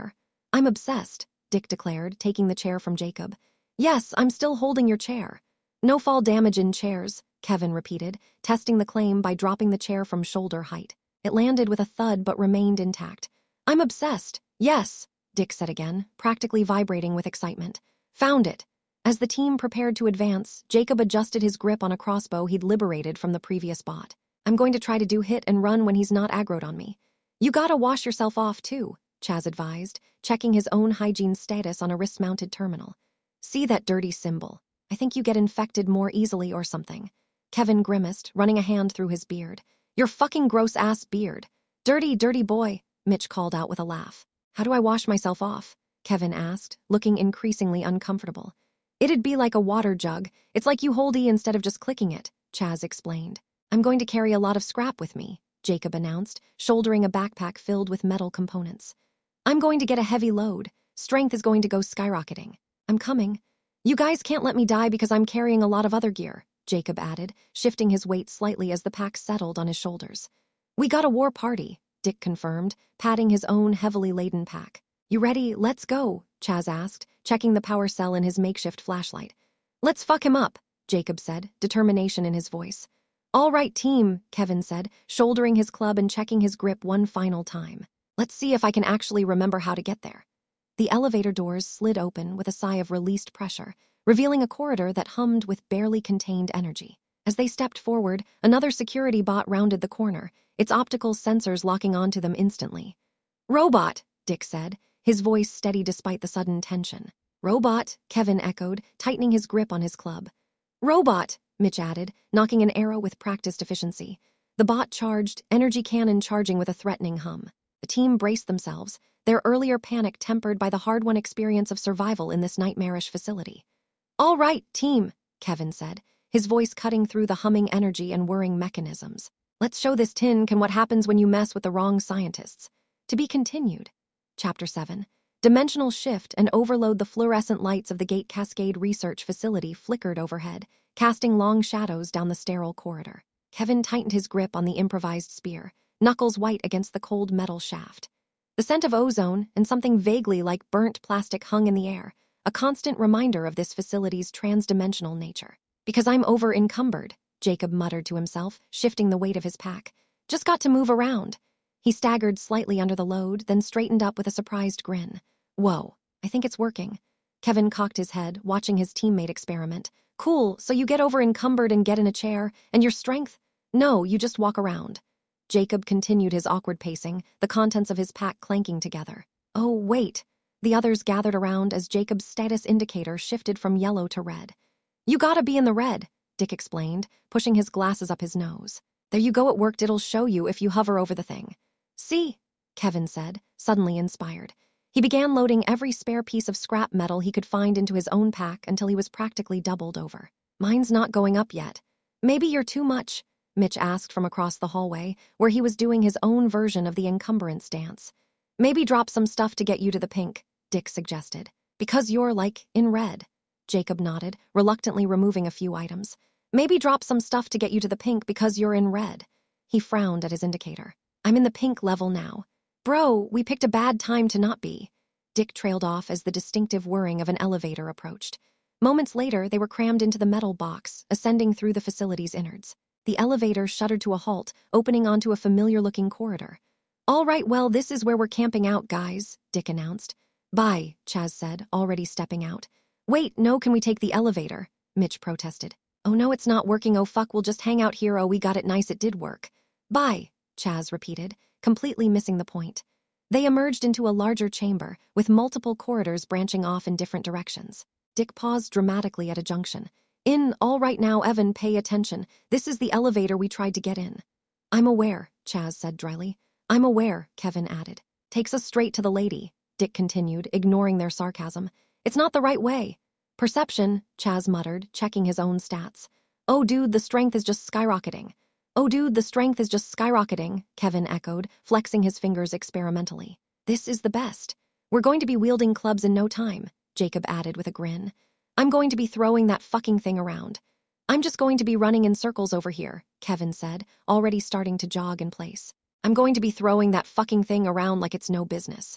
I'm obsessed, Dick declared, taking the chair from Jacob. Yes, I'm still holding your chair. No fall damage in chairs, Kevin repeated, testing the claim by dropping the chair from shoulder height. It landed with a thud but remained intact. I'm obsessed. Yes, Dick said again, practically vibrating with excitement. Found it. As the team prepared to advance, Jacob adjusted his grip on a crossbow he'd liberated from the previous bot. I'm going to try to do hit and run when he's not aggroed on me. You gotta wash yourself off too, Chaz advised, checking his own hygiene status on a wrist-mounted terminal. See that dirty symbol. I think you get infected more easily or something. Kevin grimaced, running a hand through his beard. Your fucking gross-ass beard. Dirty, dirty boy, Mitch called out with a laugh. How do I wash myself off? Kevin asked, looking increasingly uncomfortable. It'd be like a water jug. It's like you hold E instead of just clicking it, Chaz explained. I'm going to carry a lot of scrap with me, Jacob announced, shouldering a backpack filled with metal components. I'm going to get a heavy load. Strength is going to go skyrocketing. I'm coming. You guys can't let me die because I'm carrying a lot of other gear, Jacob added, shifting his weight slightly as the pack settled on his shoulders. We got a war party, Dick confirmed, patting his own heavily laden pack. You ready? Let's go, Chaz asked, checking the power cell in his makeshift flashlight. Let's fuck him up, Jacob said, determination in his voice. All right, team, Kevin said, shouldering his club and checking his grip one final time. Let's see if I can actually remember how to get there. The elevator doors slid open with a sigh of released pressure, revealing a corridor that hummed with barely contained energy. As they stepped forward, another security bot rounded the corner, its optical sensors locking onto them instantly. Robot, Dick said, his voice steady despite the sudden tension. Robot, Kevin echoed, tightening his grip on his club. Robot, Mitch added, knocking an arrow with practiced efficiency. The bot charged, energy cannon charging with a threatening hum. The team braced themselves, their earlier panic tempered by the hard-won experience of survival in this nightmarish facility. All right, team, Kevin said, his voice cutting through the humming energy and whirring mechanisms. Let's show this tin can what happens when you mess with the wrong scientists. To be continued. Chapter seven. Dimensional shift and overload. The fluorescent lights of the Gate Cascade Research Facility flickered overhead, casting long shadows down the sterile corridor. Kevin tightened his grip on the improvised spear, knuckles white against the cold metal shaft. The scent of ozone and something vaguely like burnt plastic hung in the air, a constant reminder of this facility's transdimensional nature. Because I'm over-encumbered, Jacob muttered to himself, shifting the weight of his pack. Just got to move around. He staggered slightly under the load, then straightened up with a surprised grin. Whoa, I think it's working. Kevin cocked his head, watching his teammate experiment. Cool, so you get over-encumbered and get in a chair, and your strength? No, you just walk around. Jacob continued his awkward pacing, the contents of his pack clanking together. Oh, wait. The others gathered around as Jacob's status indicator shifted from yellow to red. You gotta be in the red, Dick explained, pushing his glasses up his nose. There you go, it worked. It'll show you if you hover over the thing. See, Kevin said, suddenly inspired. He began loading every spare piece of scrap metal he could find into his own pack until he was practically doubled over. Mine's not going up yet. Maybe you're too much, Mitch asked from across the hallway, where he was doing his own version of the encumbrance dance. Maybe drop some stuff to get you to the pink, Dick suggested. Because you're, like, in red. Jacob nodded, reluctantly removing a few items. Maybe drop some stuff to get you to the pink because you're in red. He frowned at his indicator. I'm in the pink level now. Bro, we picked a bad time to not be. Dick trailed off as the distinctive whirring of an elevator approached. Moments later, they were crammed into the metal box, ascending through the facility's innards. The elevator shuddered to a halt, opening onto a familiar-looking corridor. All right, well, this is where we're camping out, guys, Dick announced. Bye, Chaz said, already stepping out. Wait, no, can we take the elevator? Mitch protested. Oh no, it's not working. Oh fuck, we'll just hang out here. Oh, we got it nice, it did work. Bye, Chaz repeated, completely missing the point. They emerged into a larger chamber, with multiple corridors branching off in different directions. Dick paused dramatically at a junction. In, all right now, Evan, pay attention. This is the elevator we tried to get in. I'm aware, Chaz said dryly. I'm aware, Kevin added. Takes us straight to the lady, Dick continued, ignoring their sarcasm. It's not the right way. Perception, Chaz muttered, checking his own stats. Oh dude, the strength is just skyrocketing. Oh dude, the strength is just skyrocketing, Kevin echoed, flexing his fingers experimentally. This is the best. We're going to be wielding clubs in no time, Jacob added with a grin. I'm going to be throwing that fucking thing around. I'm just going to be running in circles over here, Kevin said, already starting to jog in place. I'm going to be throwing that fucking thing around like it's no business.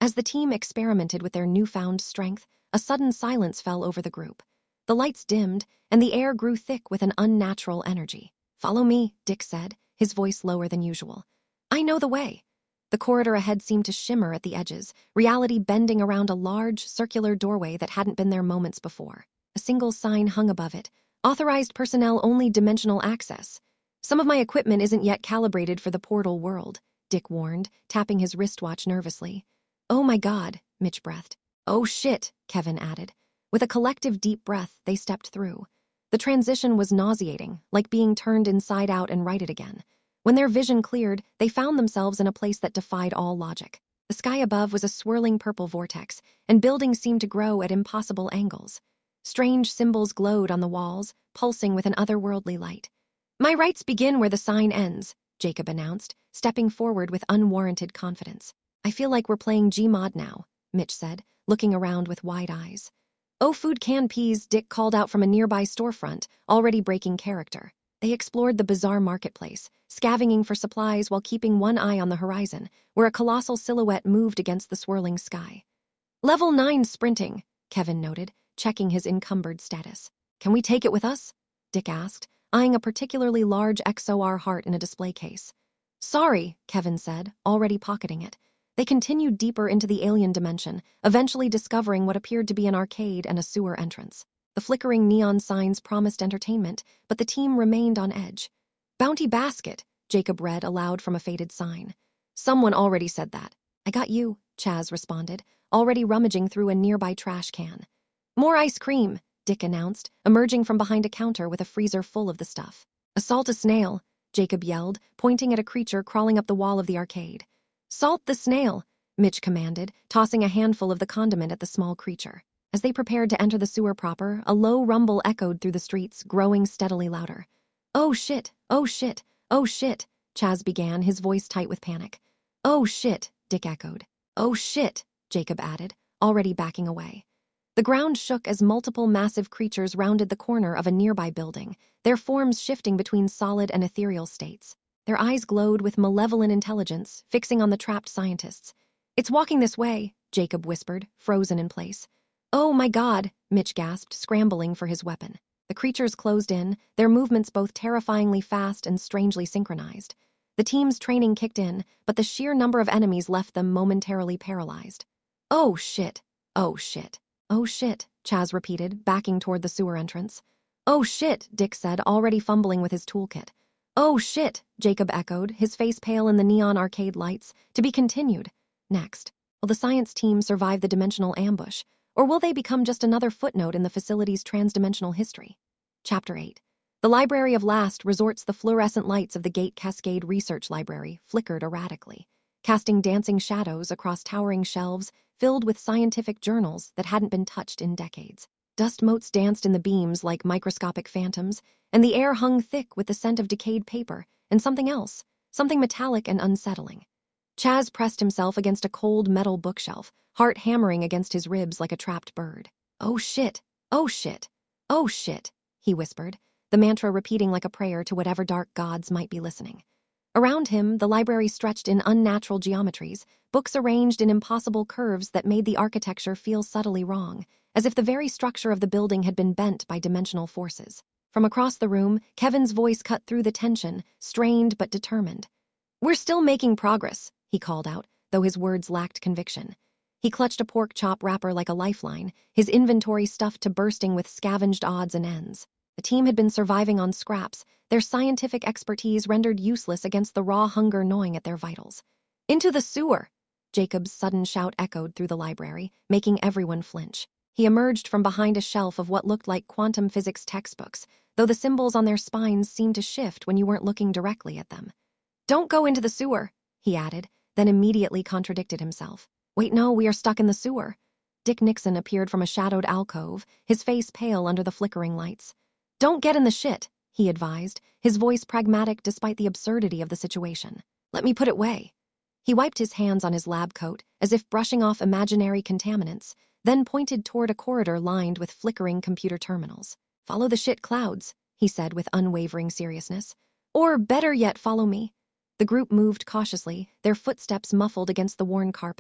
As the team experimented with their newfound strength, a sudden silence fell over the group. The lights dimmed, and the air grew thick with an unnatural energy. "Follow me," Dick said, his voice lower than usual. "I know the way." The corridor ahead seemed to shimmer at the edges, reality bending around a large, circular doorway that hadn't been there moments before. A single sign hung above it: "Authorized personnel only, dimensional access." "Some of my equipment isn't yet calibrated for the portal world," Dick warned, tapping his wristwatch nervously. "Oh my God," Mitch breathed. "Oh shit," Kevin added. With a collective deep breath, they stepped through. The transition was nauseating, like being turned inside out and righted again. When their vision cleared, they found themselves in a place that defied all logic. The sky above was a swirling purple vortex, and buildings seemed to grow at impossible angles. Strange symbols glowed on the walls, pulsing with an otherworldly light. "My rights begin where the sign ends," Jacob announced, stepping forward with unwarranted confidence. "I feel like we're playing Gmod now," Mitch said, looking around with wide eyes. "Oh, food can peas," Dick called out from a nearby storefront, already breaking character. They explored the bizarre marketplace, scavenging for supplies while keeping one eye on the horizon, where a colossal silhouette moved against the swirling sky. "Level nine sprinting," Kevin noted, checking his encumbered status. "Can we take it with us?" Dick asked, eyeing a particularly large X O R heart in a display case. "Sorry," Kevin said, already pocketing it. They continued deeper into the alien dimension, eventually discovering what appeared to be an arcade and a sewer entrance. The flickering neon signs promised entertainment, but the team remained on edge. "Bounty basket," Jacob read aloud from a faded sign. "Someone already said that." "I got you," Chaz responded, already rummaging through a nearby trash can. "More ice cream," Dick announced, emerging from behind a counter with a freezer full of the stuff. "Assault a snail," Jacob yelled, pointing at a creature crawling up the wall of the arcade. "Salt the snail," Mitch commanded, tossing a handful of the condiment at the small creature. As they prepared to enter the sewer proper, a low rumble echoed through the streets, growing steadily louder. "Oh shit, oh shit, oh shit," Chaz began, his voice tight with panic. "Oh shit," Dick echoed. "Oh shit," Jacob added, already backing away. The ground shook as multiple massive creatures rounded the corner of a nearby building, their forms shifting between solid and ethereal states. Their eyes glowed with malevolent intelligence, fixing on the trapped scientists. "It's walking this way," Jacob whispered, frozen in place. "Oh my God," Mitch gasped, scrambling for his weapon. The creatures closed in, their movements both terrifyingly fast and strangely synchronized. The team's training kicked in, but the sheer number of enemies left them momentarily paralyzed. "Oh shit, oh shit, oh shit," Chaz repeated, backing toward the sewer entrance. "Oh shit," Dick said, already fumbling with his toolkit. "Oh shit," Jacob echoed, his face pale in the neon arcade lights. To be continued. Next, will the science team survive the dimensional ambush? Or will they become just another footnote in the facility's transdimensional history? Chapter eight. The Library of Last Resorts. The fluorescent lights of the Gate Cascade Research Library flickered erratically, casting dancing shadows across towering shelves filled with scientific journals that hadn't been touched in decades. Dust motes danced in the beams like microscopic phantoms, and the air hung thick with the scent of decayed paper and something else, something metallic and unsettling. Chaz pressed himself against a cold metal bookshelf, heart hammering against his ribs like a trapped bird. "Oh shit, oh shit, oh shit," he whispered, the mantra repeating like a prayer to whatever dark gods might be listening. Around him, the library stretched in unnatural geometries, books arranged in impossible curves that made the architecture feel subtly wrong, as if the very structure of the building had been bent by dimensional forces. From across the room, Kevin's voice cut through the tension, strained but determined. "We're still making progress," he called out, though his words lacked conviction. He clutched a pork chop wrapper like a lifeline, his inventory stuffed to bursting with scavenged odds and ends. The team had been surviving on scraps, their scientific expertise rendered useless against the raw hunger gnawing at their vitals. "Into the sewer!" Jacob's sudden shout echoed through the library, making everyone flinch. He emerged from behind a shelf of what looked like quantum physics textbooks, though the symbols on their spines seemed to shift when you weren't looking directly at them. "Don't go into the sewer," he added, then immediately contradicted himself. "Wait, no, we are stuck in the sewer." Dick Nixon appeared from a shadowed alcove, his face pale under the flickering lights. "Don't get in the shit," he advised, his voice pragmatic despite the absurdity of the situation. "Let me put it way." He wiped his hands on his lab coat, as if brushing off imaginary contaminants, then pointed toward a corridor lined with flickering computer terminals. "Follow the shit clouds," he said with unwavering seriousness. "Or, better yet, follow me." The group moved cautiously, their footsteps muffled against the worn carpet.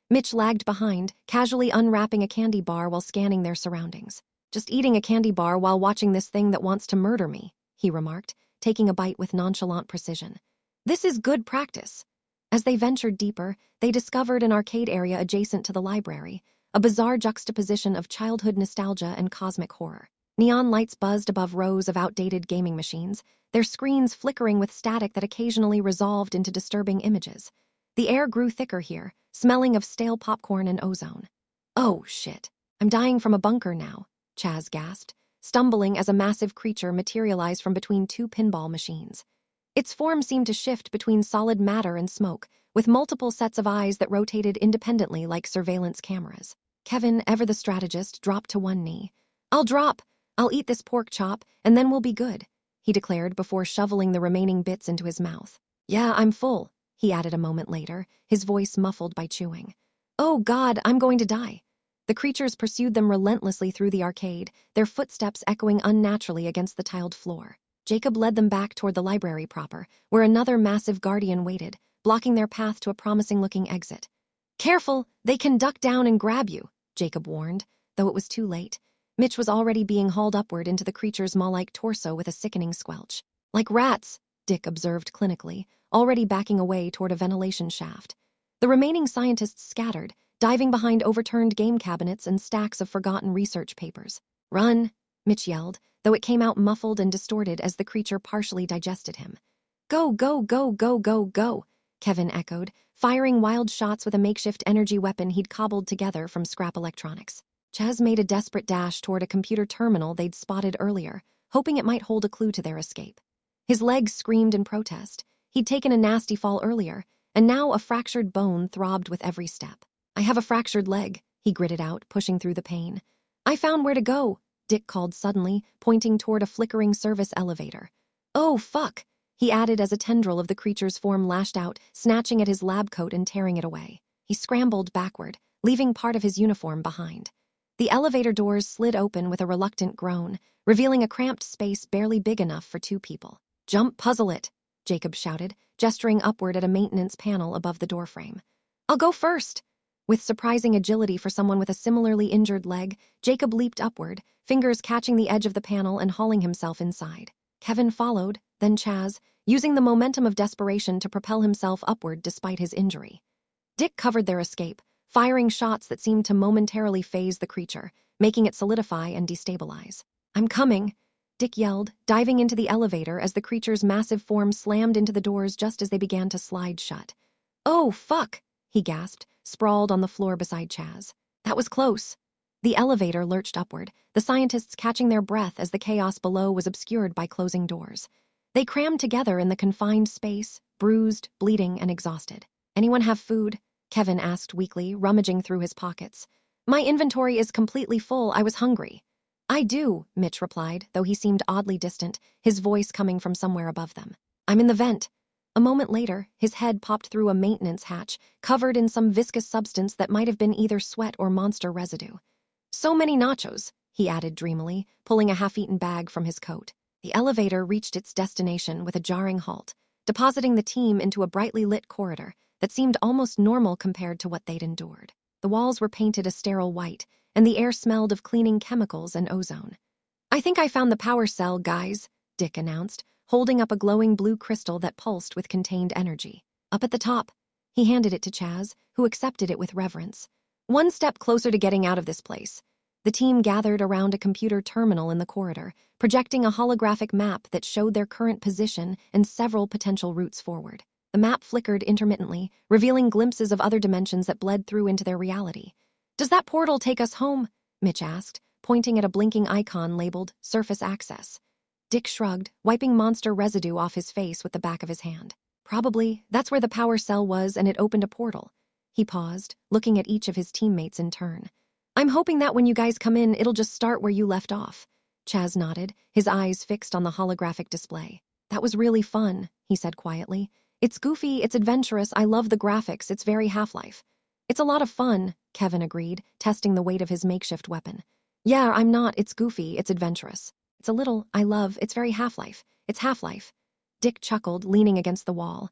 Mitch lagged behind, casually unwrapping a candy bar while scanning their surroundings. "Just eating a candy bar while watching this thing that wants to murder me," he remarked, taking a bite with nonchalant precision. "This is good practice." As they ventured deeper, they discovered an arcade area adjacent to the library, a bizarre juxtaposition of childhood nostalgia and cosmic horror. Neon lights buzzed above rows of outdated gaming machines, their screens flickering with static that occasionally resolved into disturbing images. The air grew thicker here, smelling of stale popcorn and ozone. "Oh, shit. I'm dying from a bunker now," Chaz gasped, stumbling as a massive creature materialized from between two pinball machines. Its form seemed to shift between solid matter and smoke, with multiple sets of eyes that rotated independently like surveillance cameras. Kevin, ever the strategist, dropped to one knee. "I'll drop. I'll eat this pork chop, and then we'll be good," he declared before shoveling the remaining bits into his mouth. "Yeah, I'm full," he added a moment later, his voice muffled by chewing. "Oh God, I'm going to die." The creatures pursued them relentlessly through the arcade, their footsteps echoing unnaturally against the tiled floor. Jacob led them back toward the library proper, where another massive guardian waited, blocking their path to a promising-looking exit. "Careful, they can duck down and grab you," Jacob warned, though it was too late. Mitch was already being hauled upward into the creature's maw-like torso with a sickening squelch. "Like rats," Dick observed clinically, already backing away toward a ventilation shaft. The remaining scientists scattered, diving behind overturned game cabinets and stacks of forgotten research papers. "Run," Mitch yelled, though it came out muffled and distorted as the creature partially digested him. "Go, go, go, go, go, go," Kevin echoed, firing wild shots with a makeshift energy weapon he'd cobbled together from scrap electronics. Chaz made a desperate dash toward a computer terminal they'd spotted earlier, hoping it might hold a clue to their escape. His legs screamed in protest. He'd taken a nasty fall earlier, and now a fractured bone throbbed with every step. "I have a fractured leg," he gritted out, pushing through the pain. "I found where to go," Dick called suddenly, pointing toward a flickering service elevator. "Oh, fuck," he added as a tendril of the creature's form lashed out, snatching at his lab coat and tearing it away. He scrambled backward, leaving part of his uniform behind. The elevator doors slid open with a reluctant groan, revealing a cramped space barely big enough for two people. "Jump, puzzle it," Jacob shouted, gesturing upward at a maintenance panel above the doorframe. "I'll go first." With surprising agility for someone with a similarly injured leg, Jacob leaped upward, fingers catching the edge of the panel and hauling himself inside. Kevin followed, then Chaz, using the momentum of desperation to propel himself upward despite his injury. Dick covered their escape, firing shots that seemed to momentarily phase the creature, making it solidify and destabilize. "I'm coming," Dick yelled, diving into the elevator as the creature's massive form slammed into the doors just as they began to slide shut. "Oh, fuck," he gasped, sprawled on the floor beside Chaz. "That was close." The elevator lurched upward, the scientists catching their breath as the chaos below was obscured by closing doors. They crammed together in the confined space, bruised, bleeding, and exhausted. "Anyone have food?" Kevin asked weakly, rummaging through his pockets. "My inventory is completely full. I was hungry." "I do," Mitch replied, though he seemed oddly distant, his voice coming from somewhere above them. "I'm in the vent." A moment later, his head popped through a maintenance hatch, covered in some viscous substance that might have been either sweat or monster residue. "So many nachos," he added dreamily, pulling a half-eaten bag from his coat. The elevator reached its destination with a jarring halt, depositing the team into a brightly lit corridor that seemed almost normal compared to what they'd endured. The walls were painted a sterile white, and the air smelled of cleaning chemicals and ozone. "I think I found the power cell, guys," Dick announced, holding up a glowing blue crystal that pulsed with contained energy. "Up at the top." He handed it to Chaz, who accepted it with reverence. "One step closer to getting out of this place." The team gathered around a computer terminal in the corridor, projecting a holographic map that showed their current position and several potential routes forward. The map flickered intermittently, revealing glimpses of other dimensions that bled through into their reality. "Does that portal take us home?" Mitch asked, pointing at a blinking icon labeled Surface Access. Dick shrugged, wiping monster residue off his face with the back of his hand. "Probably. That's where the power cell was, and it opened a portal." He paused, looking at each of his teammates in turn. "I'm hoping that when you guys come in, it'll just start where you left off." Chaz nodded, his eyes fixed on the holographic display. "That was really fun," he said quietly. "It's goofy, it's adventurous, I love the graphics, it's very Half-Life." "It's a lot of fun," Kevin agreed, testing the weight of his makeshift weapon. "Yeah, I'm not, it's goofy, it's adventurous. It's a little, I love, it's very Half-Life. It's Half-Life." Dick chuckled, leaning against the wall.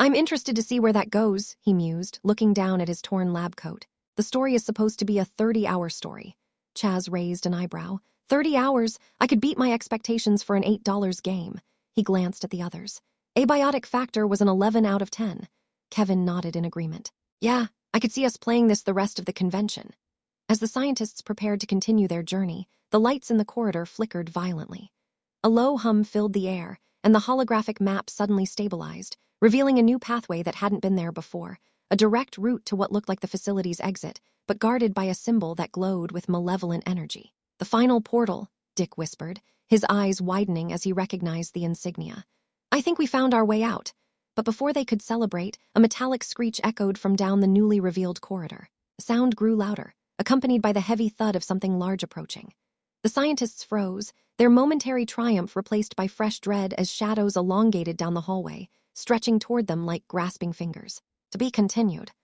I'm interested to see where that goes, he mused, looking down at his torn lab coat. The story is supposed to be a thirty-hour story. Chaz raised an eyebrow. Thirty hours? I could beat my expectations for an eight dollar game. He glanced at the others. Abiotic factor was an eleven out of ten. Kevin nodded in agreement. Yeah, I could see us playing this the rest of the convention. As the scientists prepared to continue their journey, the lights in the corridor flickered violently. A low hum filled the air, and the holographic map suddenly stabilized, revealing a new pathway that hadn't been there before, a direct route to what looked like the facility's exit, but guarded by a symbol that glowed with malevolent energy. The final portal, Dick whispered, his eyes widening as he recognized the insignia. I think we found our way out. But before they could celebrate, a metallic screech echoed from down the newly revealed corridor. The sound grew louder, accompanied by the heavy thud of something large approaching. The scientists froze, their momentary triumph replaced by fresh dread as shadows elongated down the hallway, stretching toward them like grasping fingers. To be continued.